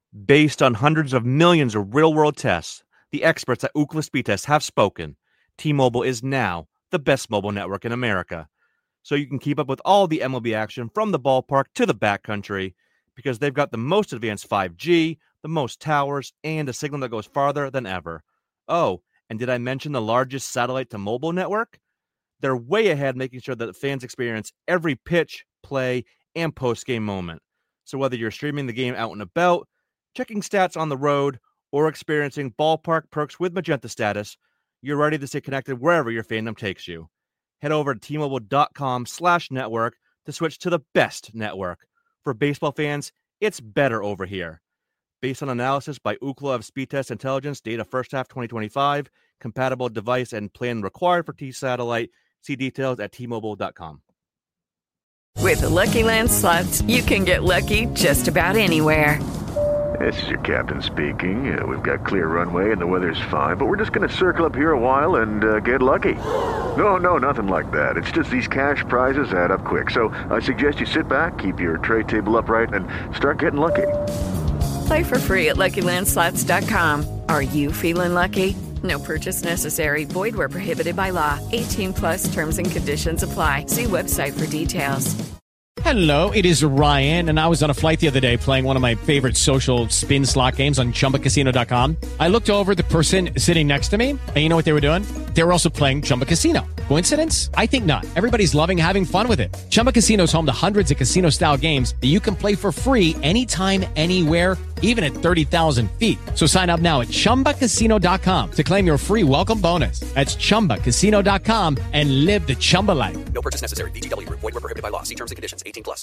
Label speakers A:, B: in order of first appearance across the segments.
A: Based on hundreds of millions of real-world tests, the experts at Ookla Speed Test have spoken. T-Mobile is now the best mobile network in America. So you can keep up with all the MLB action from the ballpark to the backcountry because they've got the most advanced 5G, the most towers, and a signal that goes farther than ever. Oh, and did I mention the largest satellite-to-mobile network? They're way ahead, making sure that fans experience every pitch, play, and post-game moment. So whether you're streaming the game out and about, checking stats on the road, or experiencing ballpark perks with Magenta status, you're ready to stay connected wherever your fandom takes you. Head over to T-Mobile.com/network to switch to the best network. For baseball fans, it's better over here. Based on analysis by Ookla of Speed Test Intelligence, data first half 2025, compatible device and plan required for T-Satellite. See details at T-Mobile.com.
B: With the Lucky Land Slots, you can get lucky just about anywhere.
C: This is your captain speaking. We've got clear runway and the weather's fine, but we're just going to circle up here a while and get lucky. No, nothing like that. It's just these cash prizes add up quick. So I suggest you sit back, keep your tray table upright, and start getting lucky.
B: Play for free at LuckyLandSlots.com. Are you feeling lucky? No purchase necessary. Void where prohibited by law. 18+ terms and conditions apply. See website for details.
D: Hello, it is Ryan, and I was on a flight the other day playing one of my favorite social spin slot games on ChumbaCasino.com. I looked over at the person sitting next to me, and you know what they were doing? They were also playing Chumba Casino. Coincidence? I think not. Everybody's loving having fun with it. Chumba Casino is home to hundreds of casino-style games that you can play for free anytime, anywhere, even at 30,000 feet. So sign up now at ChumbaCasino.com to claim your free welcome bonus. That's ChumbaCasino.com and live the Chumba life.
E: No purchase necessary. VGW. Void where prohibited by law. See terms and conditions. 18+.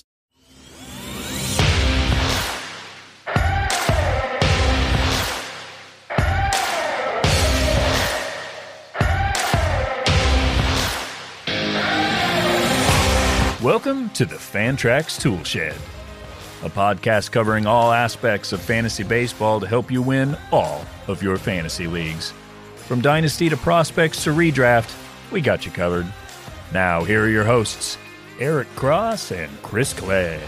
F: Welcome to the Fantrax Tool Shed, a podcast covering all aspects of fantasy baseball to help you win all of your fantasy leagues. From dynasty to prospects to redraft, we got you covered. Now, here are your hosts, Eric Cross and Chris Clegg.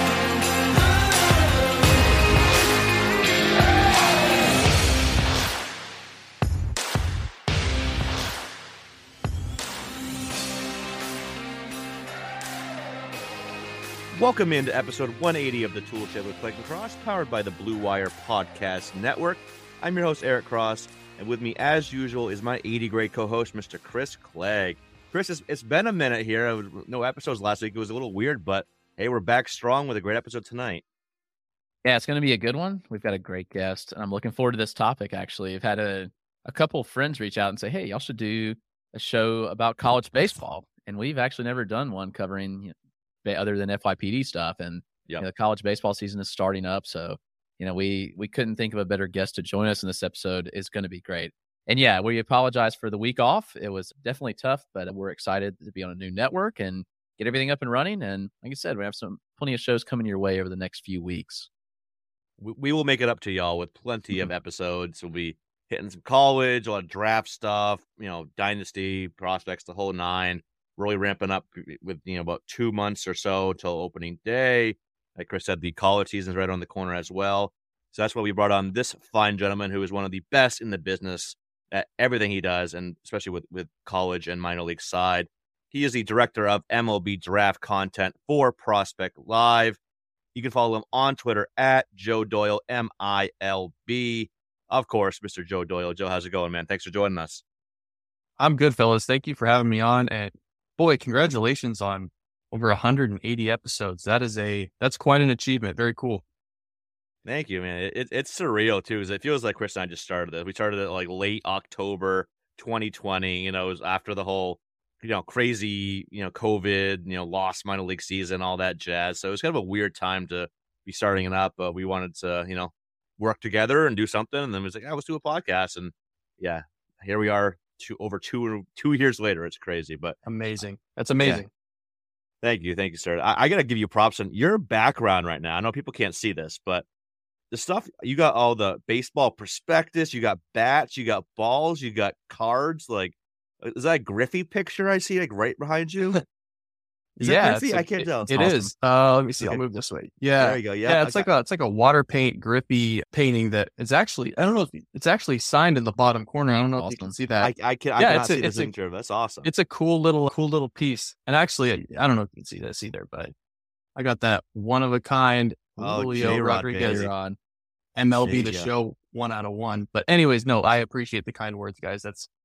A: Welcome into episode 180 of the Tool Shed with Clegg and Cross, powered by the Blue Wire Podcast Network. I'm your host, Eric Cross, and with me, as usual, is my 80 grade co-host, Mr. Chris Clegg. Chris, it's been a minute here. No episodes last week. It was a little weird, but hey, we're back strong with a great episode tonight.
G: Yeah, it's going to be a good one. We've got a great guest, and I'm looking forward to this topic, actually. I've had a couple of friends reach out and say, hey, y'all should do a show about college baseball, and we've actually never done one covering other than FYPD stuff, and the college baseball season is starting up, so we couldn't think of a better guest to join us in this episode. Is going to be great. And yeah, we apologize for the week off. It was definitely tough, but we're excited to be on a new network and get everything up and running. And like I said, we have plenty of shows coming your way over the next few weeks.
A: We will make it up to y'all with plenty of episodes. We'll be hitting some college, a lot of draft stuff, dynasty, prospects, the whole nine. Really ramping up with, about 2 months or so till opening day. Like Chris said, the college season is right on the corner as well. So that's why we brought on this fine gentleman who is one of the best in the business at everything he does, and especially with college and minor league side. He is the director of MLB draft content for Prospect Live. You can follow him on Twitter at Joe Doyle, MILB. Of course, Mr. Joe Doyle. Joe, how's it going, man? Thanks for joining us.
H: I'm good, fellas. Thank you for having me on. And boy, congratulations on over 180 episodes. That's quite an achievement. Very cool.
A: Thank you, man. It's surreal too. It feels like Chris and I just started this. We started it like late October 2020. It was after the whole, crazy, COVID, lost minor league season, all that jazz. So it was kind of a weird time to be starting it up. But we wanted to, work together and do something. And then it was like, let's do a podcast. And yeah, here we are. Over two years later. It's crazy, but
H: amazing. That's amazing.
A: Yeah. Thank you, sir. I gotta give you props on your background right now. I know people can't see this, but the stuff you got, all the baseball prospectus, you got bats, you got balls, you got cards. Like, is that a Griffey picture I see like right behind you? Is that Griffey? I can't tell.
H: It is. Let me see.
A: Okay.
H: I'll move this way. Yeah.
A: There you go. Yeah.
H: It's like a water paint Griffey painting that is actually, I don't know if it's actually signed in the bottom corner. I don't know if you can see that.
A: I cannot see the signature. That's awesome.
H: It's a cool little piece. And actually, I don't know if you can see this either, but I got that one of a kind Julio
A: J-Rod,
H: Rodriguez
G: J-Rod.
H: MLB The
A: J-Rod.
H: Show 1 out of 1. But anyways, no, I appreciate the kind words, guys.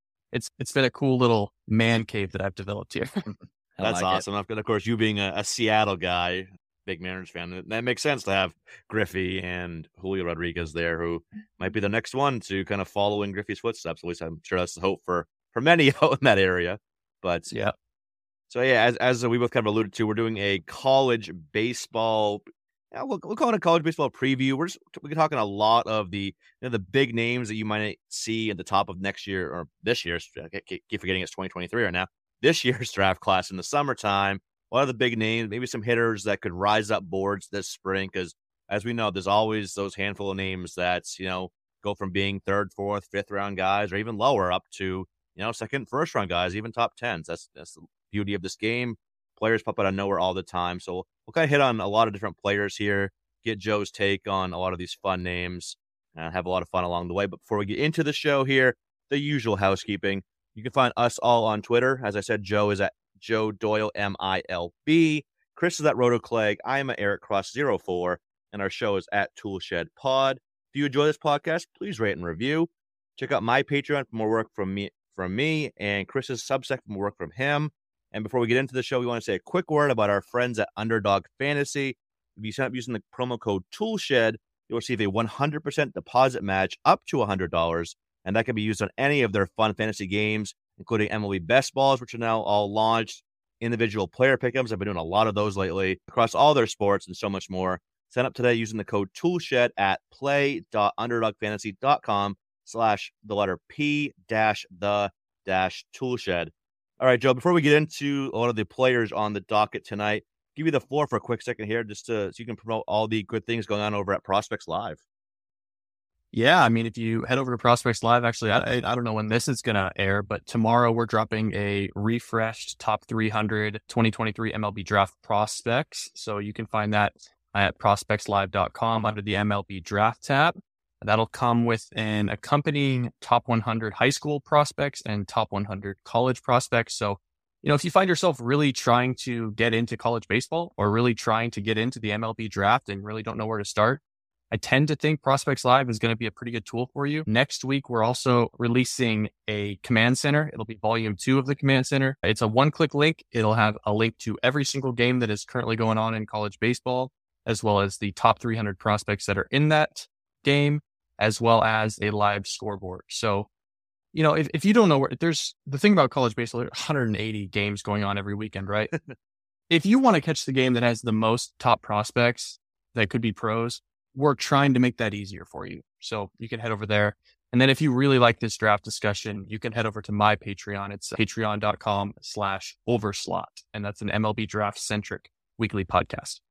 H: It's been a cool little man cave that I've developed here.
A: That's awesome. And of course, you being a Seattle guy, big Mariners fan, that makes sense to have Griffey and Julio Rodriguez there, who might be the next one to kind of follow in Griffey's footsteps. At least I'm sure that's the hope for many out in that area. But
H: yeah.
A: So yeah, as we both kind of alluded to, we're doing a college baseball. Yeah, we'll call it a college baseball preview. We're talking a lot of the the big names that you might see at the top of next year or this year's. I keep forgetting it's 2023 right now. This year's draft class in the summertime. A lot of the big names, maybe some hitters that could rise up boards this spring, because as we know, there's always those handful of names that go from being third, fourth, fifth round guys, or even lower up to second, first round guys, even top 10s. That's the beauty of this game. Players pop out of nowhere all the time. So we'll kind of hit on a lot of different players here, get Joe's take on a lot of these fun names, and have a lot of fun along the way. But before we get into the show here, the usual housekeeping. You can find us all on Twitter. As I said, Joe is at Joe Doyle, MILB. Chris is at RotoClegg. I am at Eric Cross 04, and our show is at Toolshed Pod. If you enjoy this podcast, please rate and review. Check out my Patreon for more work from me, and Chris's Substack for more work from him. And before we get into the show, we want to say a quick word about our friends at Underdog Fantasy. If you sign up using the promo code Toolshed, you'll receive a 100% deposit match up to $100, and that can be used on any of their fun fantasy games, including MLB Best Balls, which are now all launched, individual player pickups. I've been doing a lot of those lately across all their sports and so much more. Sign up today using the code Toolshed at play.underdogfantasy.com/P-the-Toolshed. All right, Joe, before we get into a lot of the players on the docket tonight, give you the floor for a quick second here, just so you can promote all the good things going on over at Prospects Live.
H: Yeah, I mean, if you head over to Prospects Live, actually, I don't know when this is going to air, but tomorrow we're dropping a refreshed top 300 2023 MLB draft prospects. So you can find that at prospectslive.com under the MLB draft tab. That'll come with an accompanying top 100 high school prospects and top 100 college prospects. So, if you find yourself really trying to get into college baseball or really trying to get into the MLB draft and really don't know where to start, I tend to think Prospects Live is going to be a pretty good tool for you. Next week, we're also releasing a Command Center. It'll be volume 2 of the Command Center. It's a one-click link. It'll have a link to every single game that is currently going on in college baseball, as well as the top 300 prospects that are in that game, as well as a live scoreboard. So, if you don't know where, there's the thing about college baseball, there's 180 games going on every weekend, right? If you want to catch the game that has the most top prospects that could be pros, we're trying to make that easier for you. So you can head over there. And then if you really like this draft discussion, you can head over to my Patreon. It's patreon.com/overslot. And that's an MLB draft centric weekly podcast.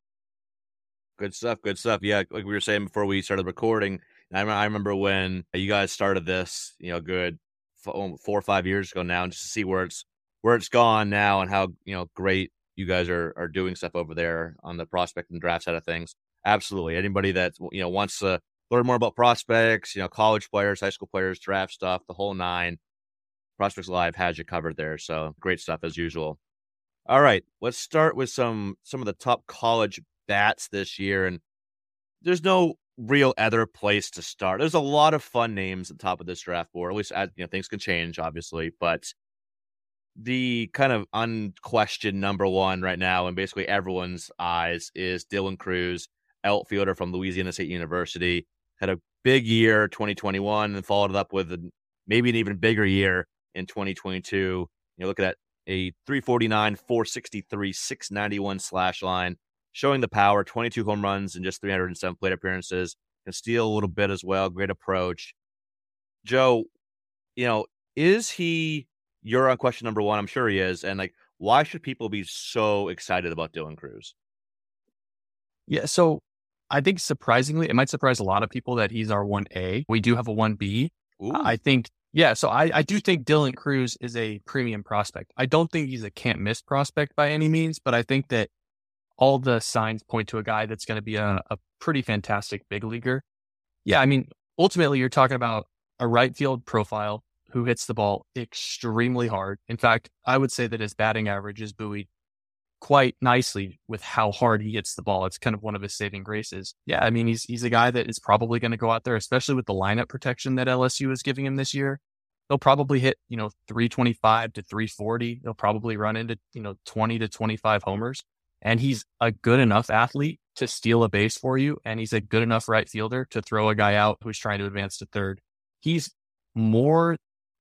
A: Good stuff. Good stuff. Yeah. Like we were saying before we started recording, I remember when you guys started this, good 4 or 5 years ago now, and just to see where it's gone now and how, great you guys are doing stuff over there on the prospect and draft side of things. Absolutely. Anybody that, wants to learn more about prospects, college players, high school players, draft stuff, the whole nine, Prospects Live has you covered there. So great stuff as usual. All right, let's start with some of the top college bats this year. And there's no real other place to start. There's a lot of fun names at the top of this draft board, at least as things can change, obviously, but the kind of unquestioned number one right now in basically everyone's eyes is Dylan Crews, outfielder from Louisiana State University. Had a big year 2021 and followed it up with maybe an even bigger year in 2022. You're looking at a 349, 463, 691 slash line, showing the power, 22 home runs and just 307 plate appearances. Can steal a little bit as well. Great approach. Joe, is he your question number one? I'm sure he is. And why should people be so excited about Dylan Crews?
H: Yeah, so I think surprisingly, it might surprise a lot of people that he's our 1A. We do have a 1B.
A: Ooh.
H: I think Yeah, so I do think Dylan Cruz is a premium prospect. I don't think he's a can't miss prospect by any means, but I think that all the signs point to a guy that's going to be a pretty fantastic big leaguer. Yeah, I mean, ultimately, you're talking about a right field profile who hits the ball extremely hard. In fact, I would say that his batting average is buoyed quite nicely with how hard he hits the ball. It's kind of one of his saving graces. Yeah, I mean, he's a guy that is probably going to go out there, especially with the lineup protection that LSU is giving him this year. He'll probably hit, 325 to 340. He'll probably run into, 20 to 25 homers. And he's a good enough athlete to steal a base for you. And he's a good enough right fielder to throw a guy out who's trying to advance to third. He's more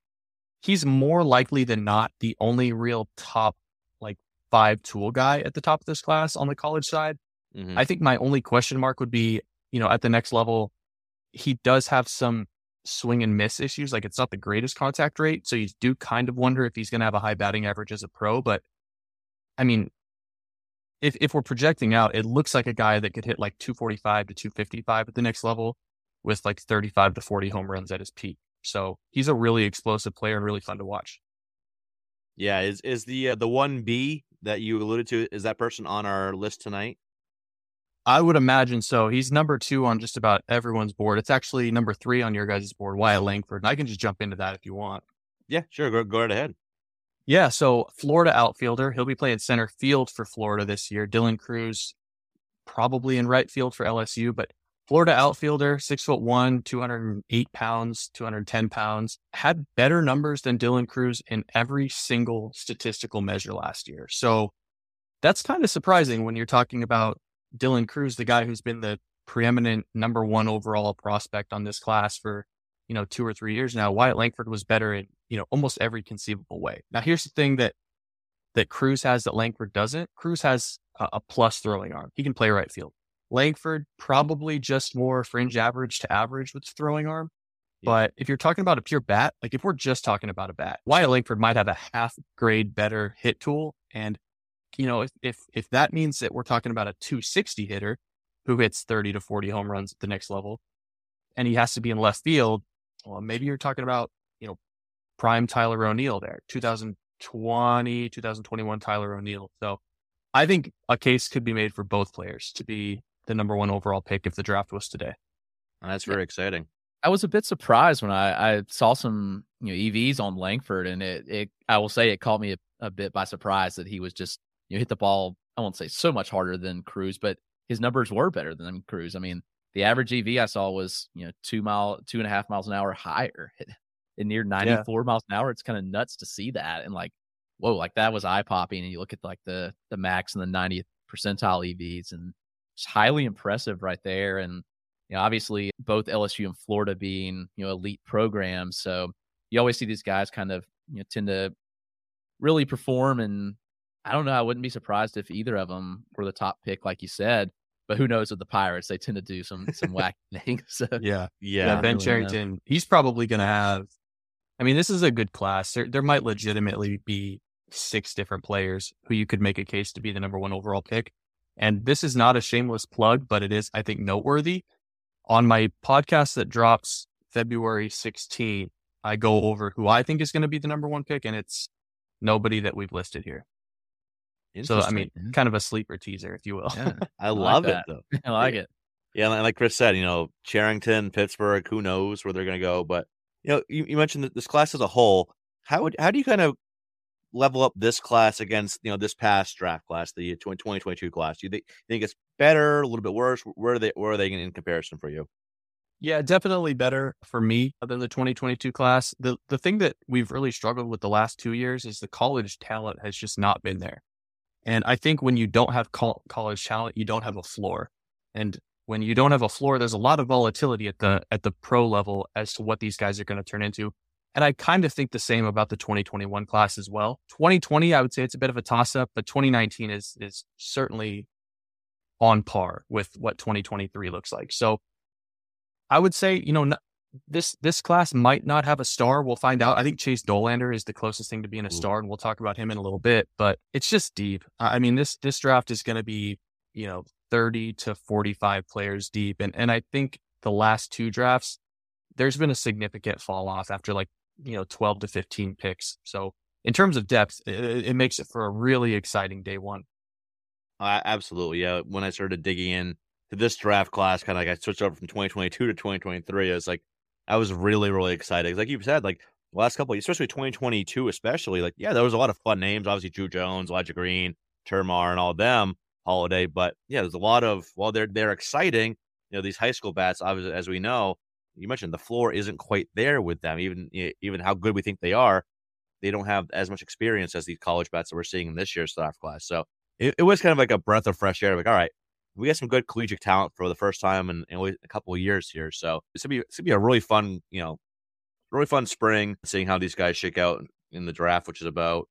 H: likely than not the only real top 5 tool guy at the top of this class on the college side.
A: Mm-hmm.
H: I think my only question mark would be, at the next level, he does have some swing and miss issues. Like, it's not the greatest contact rate. So you do kind of wonder if he's going to have a high batting average as a pro. But I mean, if we're projecting out, it looks like a guy that could hit 245 to 255 at the next level with 35 to 40 home runs at his peak. So he's a really explosive player and really fun to watch.
A: Yeah. Is the 1B that you alluded to, is that person on our list tonight?
H: I would imagine so. He's number 2 on just about everyone's board. It's actually number 3 on your guys' board, Wyatt Langford. And I can just jump into that if you want.
A: Yeah, sure. Go right ahead.
H: Yeah, so Florida outfielder. He'll be playing center field for Florida this year. Dylan Cruz probably in right field for LSU, but Florida outfielder, 6'1", 208 pounds, 210 pounds, had better numbers than Dylan Cruz in every single statistical measure last year. So that's kind of surprising when you're talking about Dylan Cruz, the guy who's been the preeminent number 1 overall prospect on this class for, 2 or 3 years now. Wyatt Langford was better in, almost every conceivable way. Now, here's the thing that Cruz has that Langford doesn't. Cruz has a plus throwing arm. He can play right field. Langford, probably just more fringe average to average with throwing arm. Yeah. But if you're talking about a pure bat, if we're just talking about a bat, Wyatt Langford might have a half grade better hit tool. And, if that means that we're talking about a 260 hitter who hits 30 to 40 home runs at the next level, and he has to be in left field, well, maybe you're talking about, prime Tyler O'Neill there, 2020, 2021 Tyler O'Neill. So I think a case could be made for both players to be the number 1 overall pick if the draft was today.
A: That's very exciting.
G: I was a bit surprised when I saw some EVs on Langford, and it I will say it caught me a bit by surprise that he was just hit the ball. I won't say so much harder than Cruz, but his numbers were better than Cruz. I mean, the average EV I saw was 2.5 miles an hour higher, and near 94 miles an hour. It's kind of nuts to see that, and whoa, that was eye popping. And you look at the max and the 90th percentile EVs, and it's highly impressive right there. And obviously both LSU and Florida being elite programs, so you always see these guys kind of tend to really perform. And I don't know, I wouldn't be surprised if either of them were the top pick, like you said. But who knows with the Pirates? They tend to do some wacky things. So,
H: yeah. Ben Cherington, he's probably going to have. I mean, this is a good class. There might legitimately be 6 different players who you could make a case to be the number 1 overall pick. And this is not a shameless plug, but it is, I think, noteworthy. On my podcast that drops February 16th, I go over who I think is going to be the number 1 pick, and it's nobody that we've listed here. So, I mean, kind of a sleeper teaser, if you will.
G: Yeah,
A: I love it, though.
G: I like it.
A: Yeah, and like Chris said, Cherington, Pittsburgh, who knows where they're going to go. But, you mentioned that this class as a whole. How do you kind of level up this class against, this past draft class, the 2022 class? Do you think it's better, a little bit worse? Where are they in comparison for you?
H: Yeah, definitely better for me than the 2022 class. The thing that we've really struggled with the last 2 years is the college talent has just not been there. And I think when you don't have college talent, you don't have a floor. And when you don't have a floor, there's a lot of volatility at the pro level as to what these guys are going to turn into. And I kind of think the same about the 2021 class as well. 2020, I would say it's a bit of a toss-up, but 2019 is certainly on par with what 2023 looks like. So I would say, this class might not have a star. We'll find out. I think Chase Dolander is the closest thing to being a star, and we'll talk about him in a little bit. But it's just deep. I mean, this draft is going to be, 30 to 45 players deep. And I think the last 2 drafts, there's been a significant fall off after 12 to 15 picks. So in terms of depth, it makes it for a really exciting day one.
A: Absolutely. Yeah. When I started digging in to this draft class, kind of like I switched over from 2022 to 2023, I was really, really excited. Like you said, like the last couple, especially 2022, especially, like, yeah, there was a lot of fun names. Obviously, Drew Jones, Elijah Green, Termar, and all of them, Holiday. But yeah, there's a lot of, while they're exciting, these high school bats, obviously, as we know, you mentioned the floor isn't quite there with them. Even how good we think they are, they don't have as much experience as these college bats that we're seeing in this year's draft class. So it was kind of like a breath of fresh air. Like, all right, we got some good collegiate talent for the first time in a couple of years here. So it's gonna be a really fun, really fun spring, seeing how these guys shake out in the draft, which is about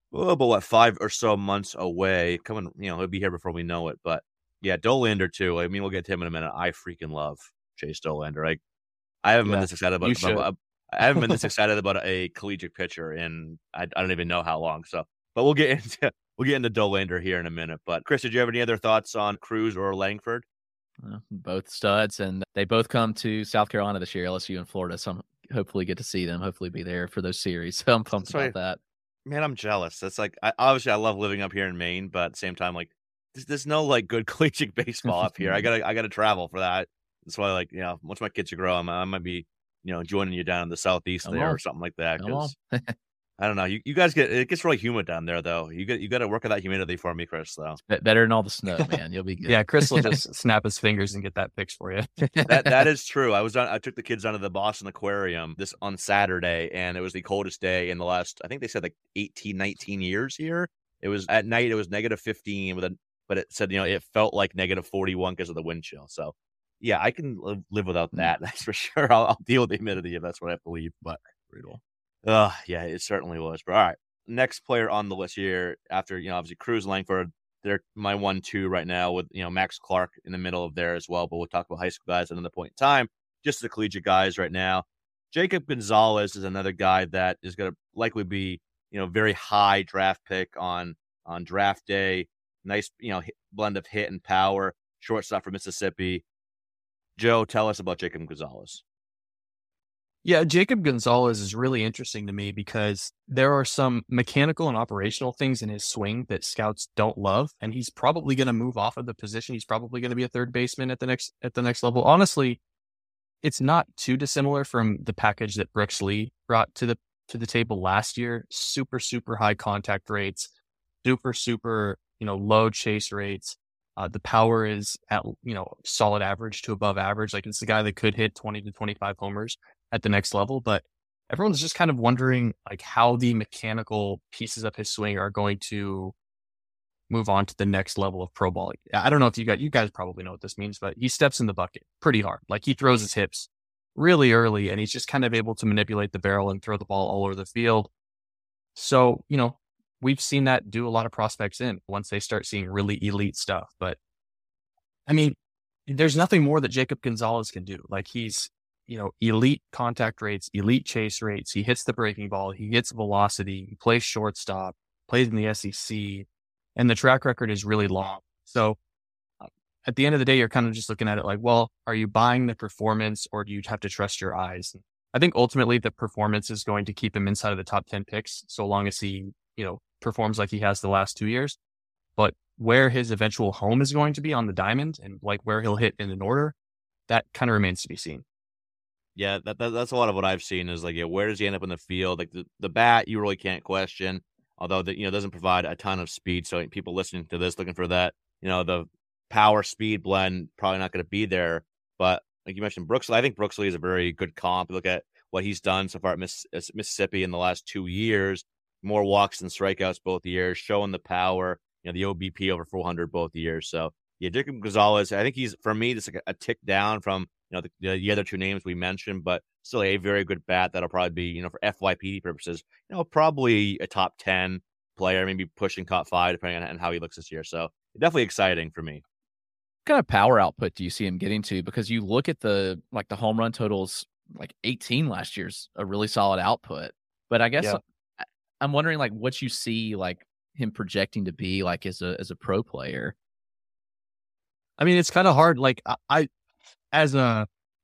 A: 5 or so months away. Coming, he'll be here before we know it. But yeah, Dollander too. I mean, we'll get to him in a minute. I freaking love Chase Dollander. I haven't been this excited about. I haven't been this excited about a collegiate pitcher in I don't even know how long. So, but we'll get into Dollander here in a minute. But Chris, did you have any other thoughts on Cruz or Langford?
G: Both studs, and they both come to South Carolina this year, LSU and Florida. So I'm hopefully get to see them. Hopefully be there for those series. So I'm pumped about that.
A: Man, I'm jealous. That's like obviously I love living up here in Maine, but at the same time, like there's no like good collegiate baseball up here. I gotta travel for that. That's why, once my kids are grown, I might be, joining you down in the southeast or something like that. Because I don't know, you guys it gets really humid down there, though. You got to work on that humidity for me, Chris. Though
G: better than all the snow, man. You'll be good.
H: Yeah, Chris will just snap his fingers and get that fixed for you.
A: That is true. I took the kids down to the Boston Aquarium on Saturday, and it was the coldest day in the last, I think they said like 18, 19 years here. It was at night. It was -15 but it said, it felt like -41 because of the wind chill. So yeah, I can live without that. That's for sure. I'll deal with the humidity if that's what I have to leave. But brutal. Yeah, it certainly was. But all right, next player on the list here after, obviously Cruz, Langford, they're my 1-2 right now with, Max Clark in the middle of there as well. But we'll talk about high school guys at another point in time. Just the collegiate guys right now. Jacob Gonzalez is another guy that is going to likely be, very high draft pick on draft day. Nice, blend of hit and power. Shortstop for Mississippi. Joe, tell us about Jacob Gonzalez.
H: Yeah, Jacob Gonzalez is really interesting to me because there are some mechanical and operational things in his swing that scouts don't love, and he's probably going to move off of the position. He's probably going to be a third baseman at the next level. Honestly, it's not too dissimilar from the package that Brooks Lee brought to the table last year. Super, super high contact rates, super, low chase rates. The power is at, solid average to above average. Like, it's the guy that could hit 20 to 25 homers at the next level, but everyone's just kind of wondering like how the mechanical pieces of his swing are going to move on to the next level of pro ball. I don't know if you guys probably know what this means, but he steps in the bucket pretty hard. Like, he throws his hips really early, and he's just kind of able to manipulate the barrel and throw the ball all over the field. So, we've seen that do a lot of prospects in once they start seeing really elite stuff. But I mean, there's nothing more that Jacob Gonzalez can do. Like, he's, elite contact rates, elite chase rates. He hits the breaking ball. He hits velocity. He plays shortstop, plays in the SEC, and the track record is really long. So at the end of the day, you're kind of just looking at it like, well, are you buying the performance or do you have to trust your eyes? I think ultimately the performance is going to keep him inside of the top 10 picks so long as he, performs like he has the last 2 years. But where his eventual home is going to be on the diamond and like where he'll hit in an order, that kind of remains to be seen.
A: Yeah, that's a lot of what I've seen is like, where does he end up in the field? Like the bat, you really can't question, although that, doesn't provide a ton of speed. So people listening to this looking for that, the power speed blend, probably not going to be there. But like you mentioned, Brooks Lee, I think Brooks Lee is a very good comp. Look at what he's done so far at Mississippi in the last 2 years. More walks than strikeouts both years, showing the power, the OBP over 400 both years. So yeah, Jacob Gonzalez, I think he's, for me, just like a tick down from, the other two names we mentioned, but still a very good bat that'll probably be, for FYP purposes, probably a top 10 player, maybe pushing top 5, depending on how he looks this year. So definitely exciting for me.
G: What kind of power output do you see him getting to? Because you look at the home run totals, like 18 last year's a really solid output. But I guess I'm wondering like what you see like him projecting to be like as a pro player.
H: I mean, it's kind of hard. Like I as a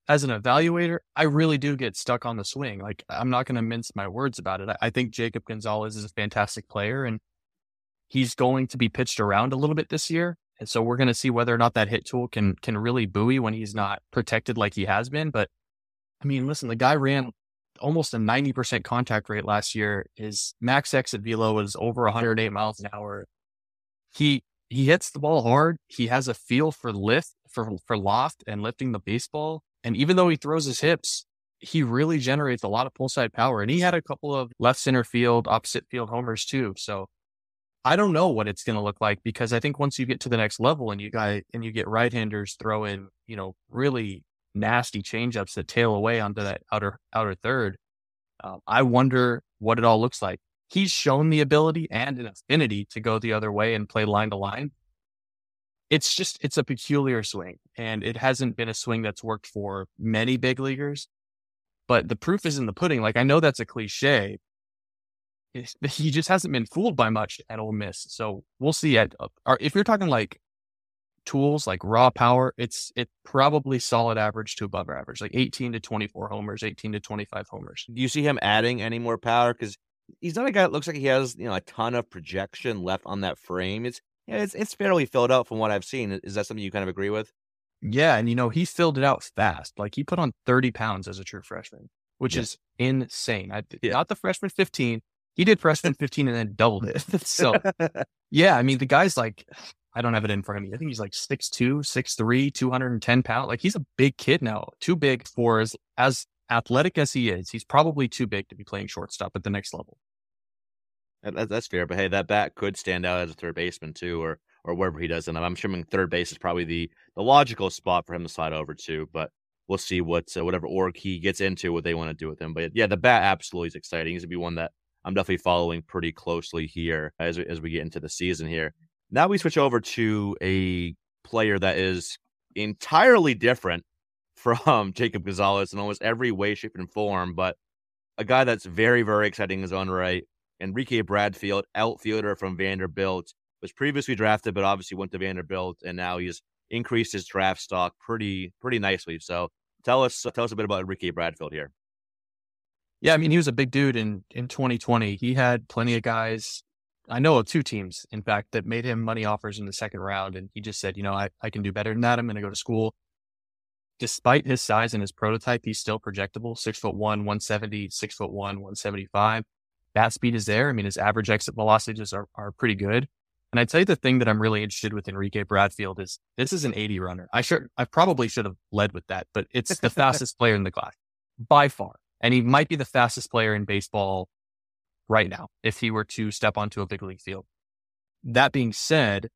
H: as an evaluator, I really do get stuck on the swing. Like, I'm not going to mince my words about it. I think Jacob Gonzalez is a fantastic player, and he's going to be pitched around a little bit this year. And so we're going to see whether or not that hit tool can really buoy when he's not protected like he has been. But I mean, listen, the guy ran almost a 90% contact rate last year. His max exit velo was over 108 miles an hour. He hits the ball hard. He has a feel for for loft and lifting the baseball. And even though he throws his hips, he really generates a lot of pull side power. And he had a couple of left center field, opposite field homers too. So I don't know what it's going to look like, because I think once you get to the next level and you get right-handers throwing, really nasty changeups that tail away onto that outer third, I wonder what it all looks like. He's shown the ability and an affinity to go the other way and play line to line. It's a peculiar swing, and it hasn't been a swing that's worked for many big leaguers, but the proof is in the pudding. Like, I know that's a cliche. He just hasn't been fooled by much at Ole Miss. So we'll see. If you're talking like tools, like raw power, it's probably solid average to above average, like 18 to 24 homers, 18 to 25 homers.
A: Do you see him adding any more power? Because he's not a guy that looks like he has a ton of projection left on that frame. It's fairly filled out from what I've seen. Is that something you kind of agree with?
H: Yeah, and he filled it out fast. Like, he put on 30 pounds as a true freshman, which is insane. Not the freshman 15. He did freshman 15 and then doubled it. So, yeah, I mean, the guy's like, I don't have it in front of me. I think he's like 6'2", 6'3", 210 pounds. Like, he's a big kid now. Too big for as athletic as he is. He's probably too big to be playing shortstop at the next level.
A: That's fair, but hey, that bat could stand out as a third baseman too, or wherever he does. And I'm assuming third base is probably the logical spot for him to slide over to. But we'll see whatever org he gets into, what they want to do with him. But yeah, the bat absolutely is exciting. He's gonna be one that I'm definitely following pretty closely here as we get into the season here. Now we switch over to a player that is entirely different from Jacob Gonzalez in almost every way, shape, and form, but a guy that's very, very exciting in his own right. Enrique Bradfield, outfielder from Vanderbilt, was previously drafted, but obviously went to Vanderbilt, and now he's increased his draft stock pretty nicely. So tell us a bit about Enrique Bradfield here.
H: Yeah, I mean, he was a big dude in 2020. He had plenty of guys. I know of 2 teams, in fact, that made him money offers in the second round, and he just said, I can do better than that. I'm going to go to school. Despite his size and his prototype, he's still projectable. 6'1", 170, 6'1", 175. Bat speed is there. I mean, his average exit velocities are pretty good. And I'd say the thing that I'm really interested with Enrique Bradfield is this is an 80 runner. I probably should have led with that, but it's the fastest player in the class by far. And he might be the fastest player in baseball right now if he were to step onto a big league field. That being said,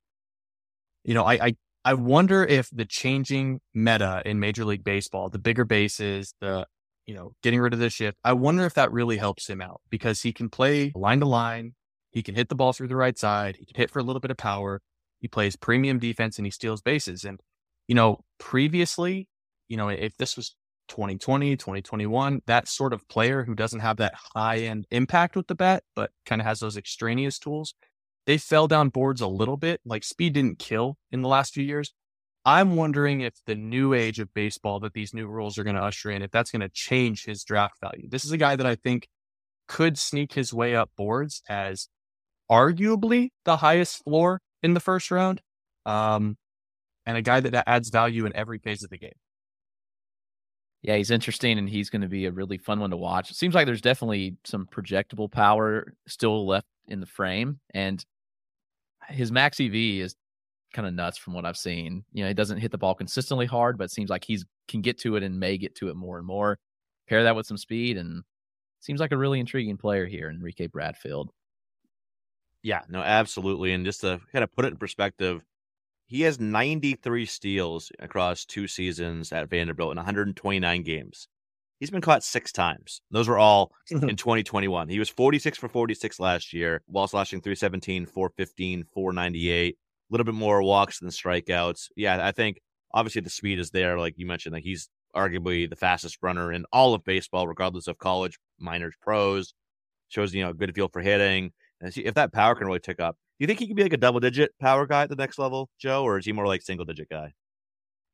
H: I wonder if the changing meta in Major League Baseball, the bigger bases, getting rid of the shift, I wonder if that really helps him out, because he can play line to line. He can hit the ball through the right side. He can hit for a little bit of power. He plays premium defense and he steals bases. And, previously, if this was 2020, 2021, that sort of player who doesn't have that high end impact with the bat, but kind of has those extraneous tools, they fell down boards a little bit. Like, speed didn't kill in the last few years. I'm wondering if the new age of baseball that these new rules are going to usher in, if that's going to change his draft value. This is a guy that I think could sneak his way up boards as arguably the highest floor in the first round, and a guy that adds value in every phase of the game.
G: Yeah, he's interesting, and he's going to be a really fun one to watch. It seems like there's definitely some projectable power still left in the frame, and his max EV is kind of nuts from what I've seen. He doesn't hit the ball consistently hard, but it seems like he can get to it and may get to it more and more. Pair that with some speed, and seems like a really intriguing player here, Enrique Bradfield.
A: Yeah, no, absolutely. And just to kind of put it in perspective, he has 93 steals across 2 seasons at Vanderbilt in 129 games. He's been caught 6 times. Those were all in 2021. He was 46 for 46 last year, while slashing 317, 415, 498. A little bit more walks than strikeouts. Yeah, I think obviously the speed is there. Like you mentioned, like he's arguably the fastest runner in all of baseball, regardless of college, minors, pros. Shows, a good feel for hitting. And if that power can really tick up, do you think he could be like a double-digit power guy at the next level, Joe, or is he more like single-digit guy?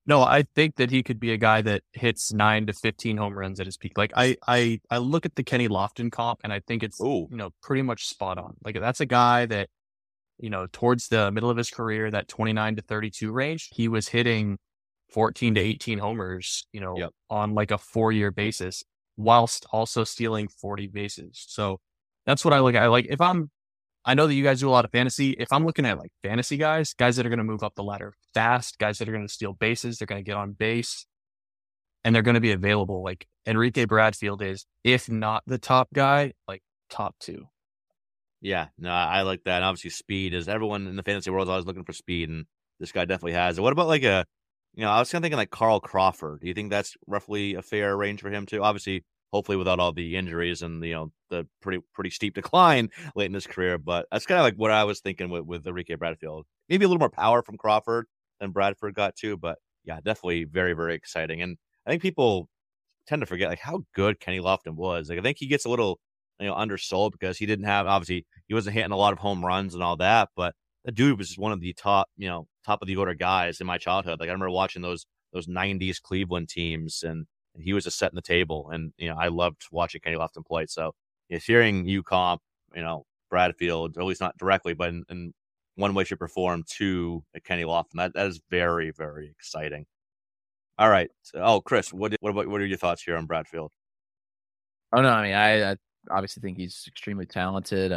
H: No, I think that he could be a guy that hits 9 to 15 home runs at his peak. Like I look at the Kenny Lofton comp, and I think it's pretty much spot on. Like that's a guy that, towards the middle of his career, that 29 to 32 range, he was hitting 14 to 18 homers, on like a 4-year basis, whilst also stealing 40 bases. So that's what I look at. I know that you guys do a lot of fantasy. If I'm looking at like fantasy guys that are going to move up the ladder fast, guys that are going to steal bases, they're going to get on base, and they're going to be available. Like Enrique Bradfield is, if not the top guy, like top 2.
A: Yeah, no, I like that. And obviously, speed is everyone in the fantasy world is always looking for speed, and this guy definitely has it. What about like I was kind of thinking like Carl Crawford. Do you think that's roughly a fair range for him too? Obviously, hopefully without all the injuries and the pretty steep decline late in his career. But that's kind of like what I was thinking with Enrique Bradfield. Maybe a little more power from Crawford than Bradford got too. But yeah, definitely very, very exciting. And I think people tend to forget like how good Kenny Lofton was. Like I think he gets a little undersold because he didn't have, obviously he wasn't hitting a lot of home runs and all that, but the dude was just one of the top of the order guys in my childhood. Like I remember watching those 90s Cleveland teams, and he was just setting the table. And, I loved watching Kenny Lofton play. So hearing you comp, Bradfield, at least not directly, but in one way, shape, or form to Kenny Lofton, that is very, very exciting. All right. Oh, Chris, what are your thoughts here on Bradfield?
G: Oh, no, I mean, I obviously think he's extremely talented.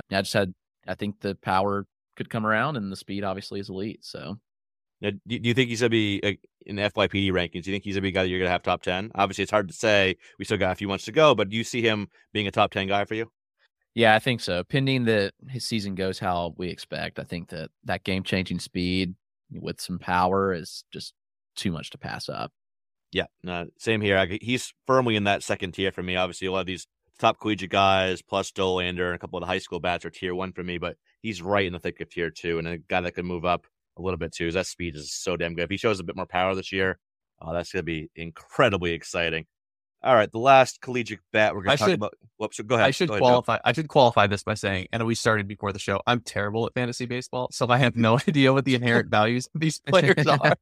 G: I think the power could come around, and the speed obviously is elite. So,
A: now, do you think he's going to be in the FYPD rankings? Do you think he's going to be a guy that you're going to have top 10? Obviously, it's hard to say. We still got a few months to go, but do you see him being a top 10 guy for you?
G: Yeah, I think so. Pending that his season goes how we expect, I think that game-changing speed with some power is just too much to pass up.
A: Yeah, same here. He's firmly in that second tier for me. Obviously, a lot of these top collegiate guys, plus Dollander and a couple of the high school bats are tier 1 for me, but he's right in the thick of tier 2, and a guy that could move up a little bit too. That speed is so damn good. If he shows a bit more power this year, that's going to be incredibly exciting. All right, the last collegiate bat we're going to talk about. Whoops, go ahead.
H: I should qualify this by saying, and we started before the show, I'm terrible at fantasy baseball, so I have no idea what the inherent values of these players are.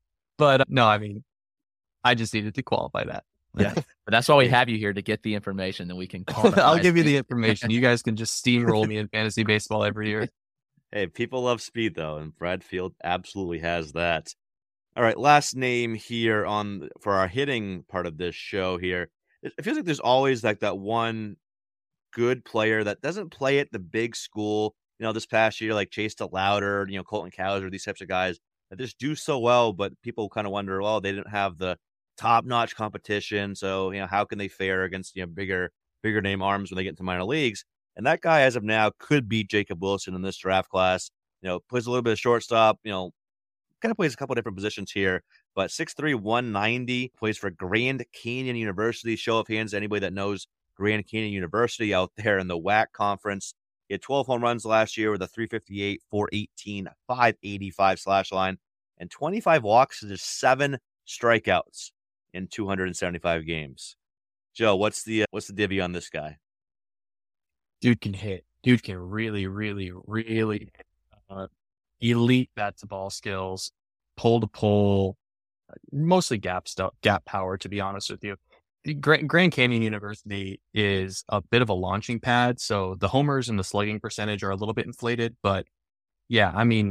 H: But no, I mean, I just needed to qualify that.
G: Yeah, but that's why we have you here, to get the information that we can call.
H: I'll give you the information. You guys can just steamroll me in fantasy baseball every year.
A: Hey, people love speed though, and Bradfield absolutely has that. All right, last name here for our hitting part of this show here. It feels like there's always like that one good player that doesn't play at the big school. This past year, like Chase DeLauder, Colton Cowser, these types of guys that just do so well, but people kind of wonder, well, they didn't have the top-notch competition, so how can they fare against bigger name arms when they get into minor leagues? And that guy, as of now, could beat Jacob Wilson in this draft class. Plays a little bit of shortstop. Kind of plays a couple different positions here, but 6'3", 190, plays for Grand Canyon University. Show of hands to anybody that knows Grand Canyon University out there in the WAC conference. He had 12 home runs last year with a 358, 418, 585 slash line, and 25 walks to just 7 strikeouts in 275 games. Joe, what's the divvy on this guy?
H: Dude can hit. Dude can really, really, really hit. Elite bat to ball skills, pull to pull, mostly gap power, to be honest with you. Grand Canyon University is a bit of a launching pad, so the homers and the slugging percentage are a little bit inflated, but yeah, I mean,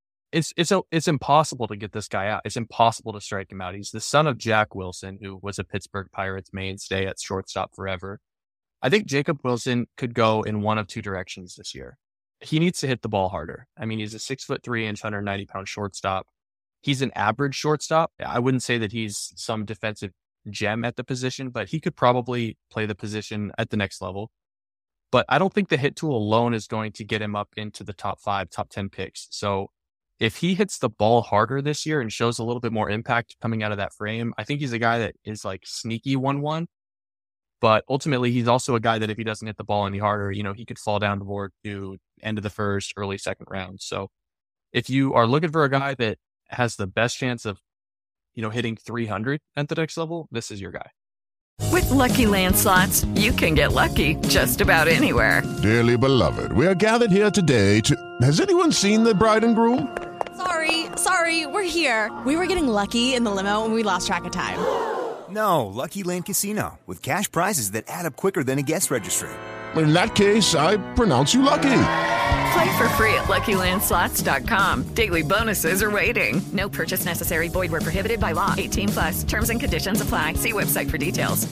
H: it's impossible to get this guy out. It's impossible to strike him out. He's the son of Jack Wilson, who was a Pittsburgh Pirates mainstay at shortstop forever. I think Jacob Wilson could go in one of two directions this year. He needs to hit the ball harder. I mean, he's a 6'3", 190-pound shortstop. He's an average shortstop. I wouldn't say that he's some defensive gem at the position, but he could probably play the position at the next level. But I don't think the hit tool alone is going to get him up into the top 5, top 10 picks. So if he hits the ball harder this year and shows a little bit more impact coming out of that frame, I think he's a guy that is like sneaky 1-1. But ultimately, he's also a guy that if he doesn't hit the ball any harder, he could fall down the board to end of the first, early second round. So if you are looking for a guy that has the best chance of, hitting 300 at the next level, this is your guy.
B: With Lucky Land Slots, you can get lucky just about anywhere.
I: Dearly beloved, we are gathered here today to... Has anyone seen the bride and groom? Sorry, we're here. We were getting lucky in the limo and we lost track of time.
J: No, Lucky Land Casino, with cash prizes that add up quicker than a guest registry.
K: In that case, I pronounce you lucky.
B: Play for free at LuckyLandSlots.com. Daily bonuses are waiting. No purchase necessary. Void where prohibited by law. 18+. Terms and conditions apply. See website for details.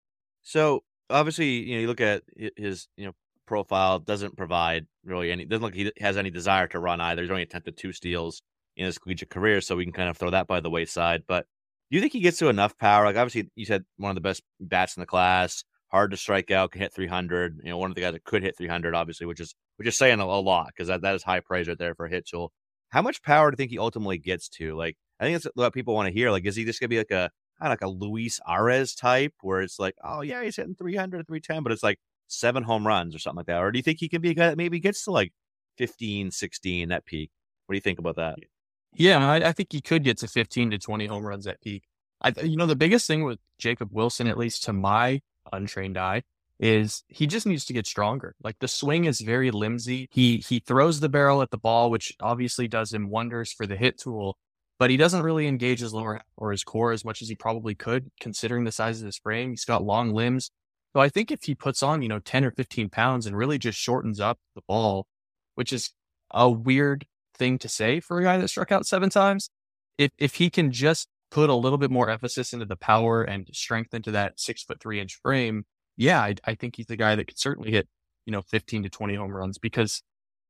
A: So obviously, you look at his, profile, doesn't provide really doesn't look like he has any desire to run either. He's only attempted 2 steals in his collegiate career, so we can kind of throw that by the wayside. But do you think he gets to enough power? Like, obviously, you said one of the best bats in the class, hard to strike out, can hit 300. One of the guys that could hit 300, obviously, which is saying a lot, because that is high praise right there for Hitchell. How much power do you think he ultimately gets to? Like, I think that's what people want to hear. Like, is he just gonna be like a Luis Arraez type, where it's like, oh yeah, he's hitting 300, 310, but it's like 7 home runs or something like that? Or do you think he can be a guy that maybe gets to like 15, 16 at peak? What do you think about that?
H: Yeah, I think he could get to 15 to 20 home runs at peak. The biggest thing with Jacob Wilson, at least to my untrained eye, is he just needs to get stronger. Like, the swing is very flimsy. He throws the barrel at the ball, which obviously does him wonders for the hit tool, but he doesn't really engage his lower half or his core as much as he probably could, considering the size of his frame. He's got long limbs. So I think if he puts on, 10 or 15 pounds and really just shortens up the ball, which is a weird thing to say for a guy that struck out 7 times, if he can just put a little bit more emphasis into the power and strength into that 6'3" frame, yeah, I think he's the guy that could certainly hit, 15 to 20 home runs, because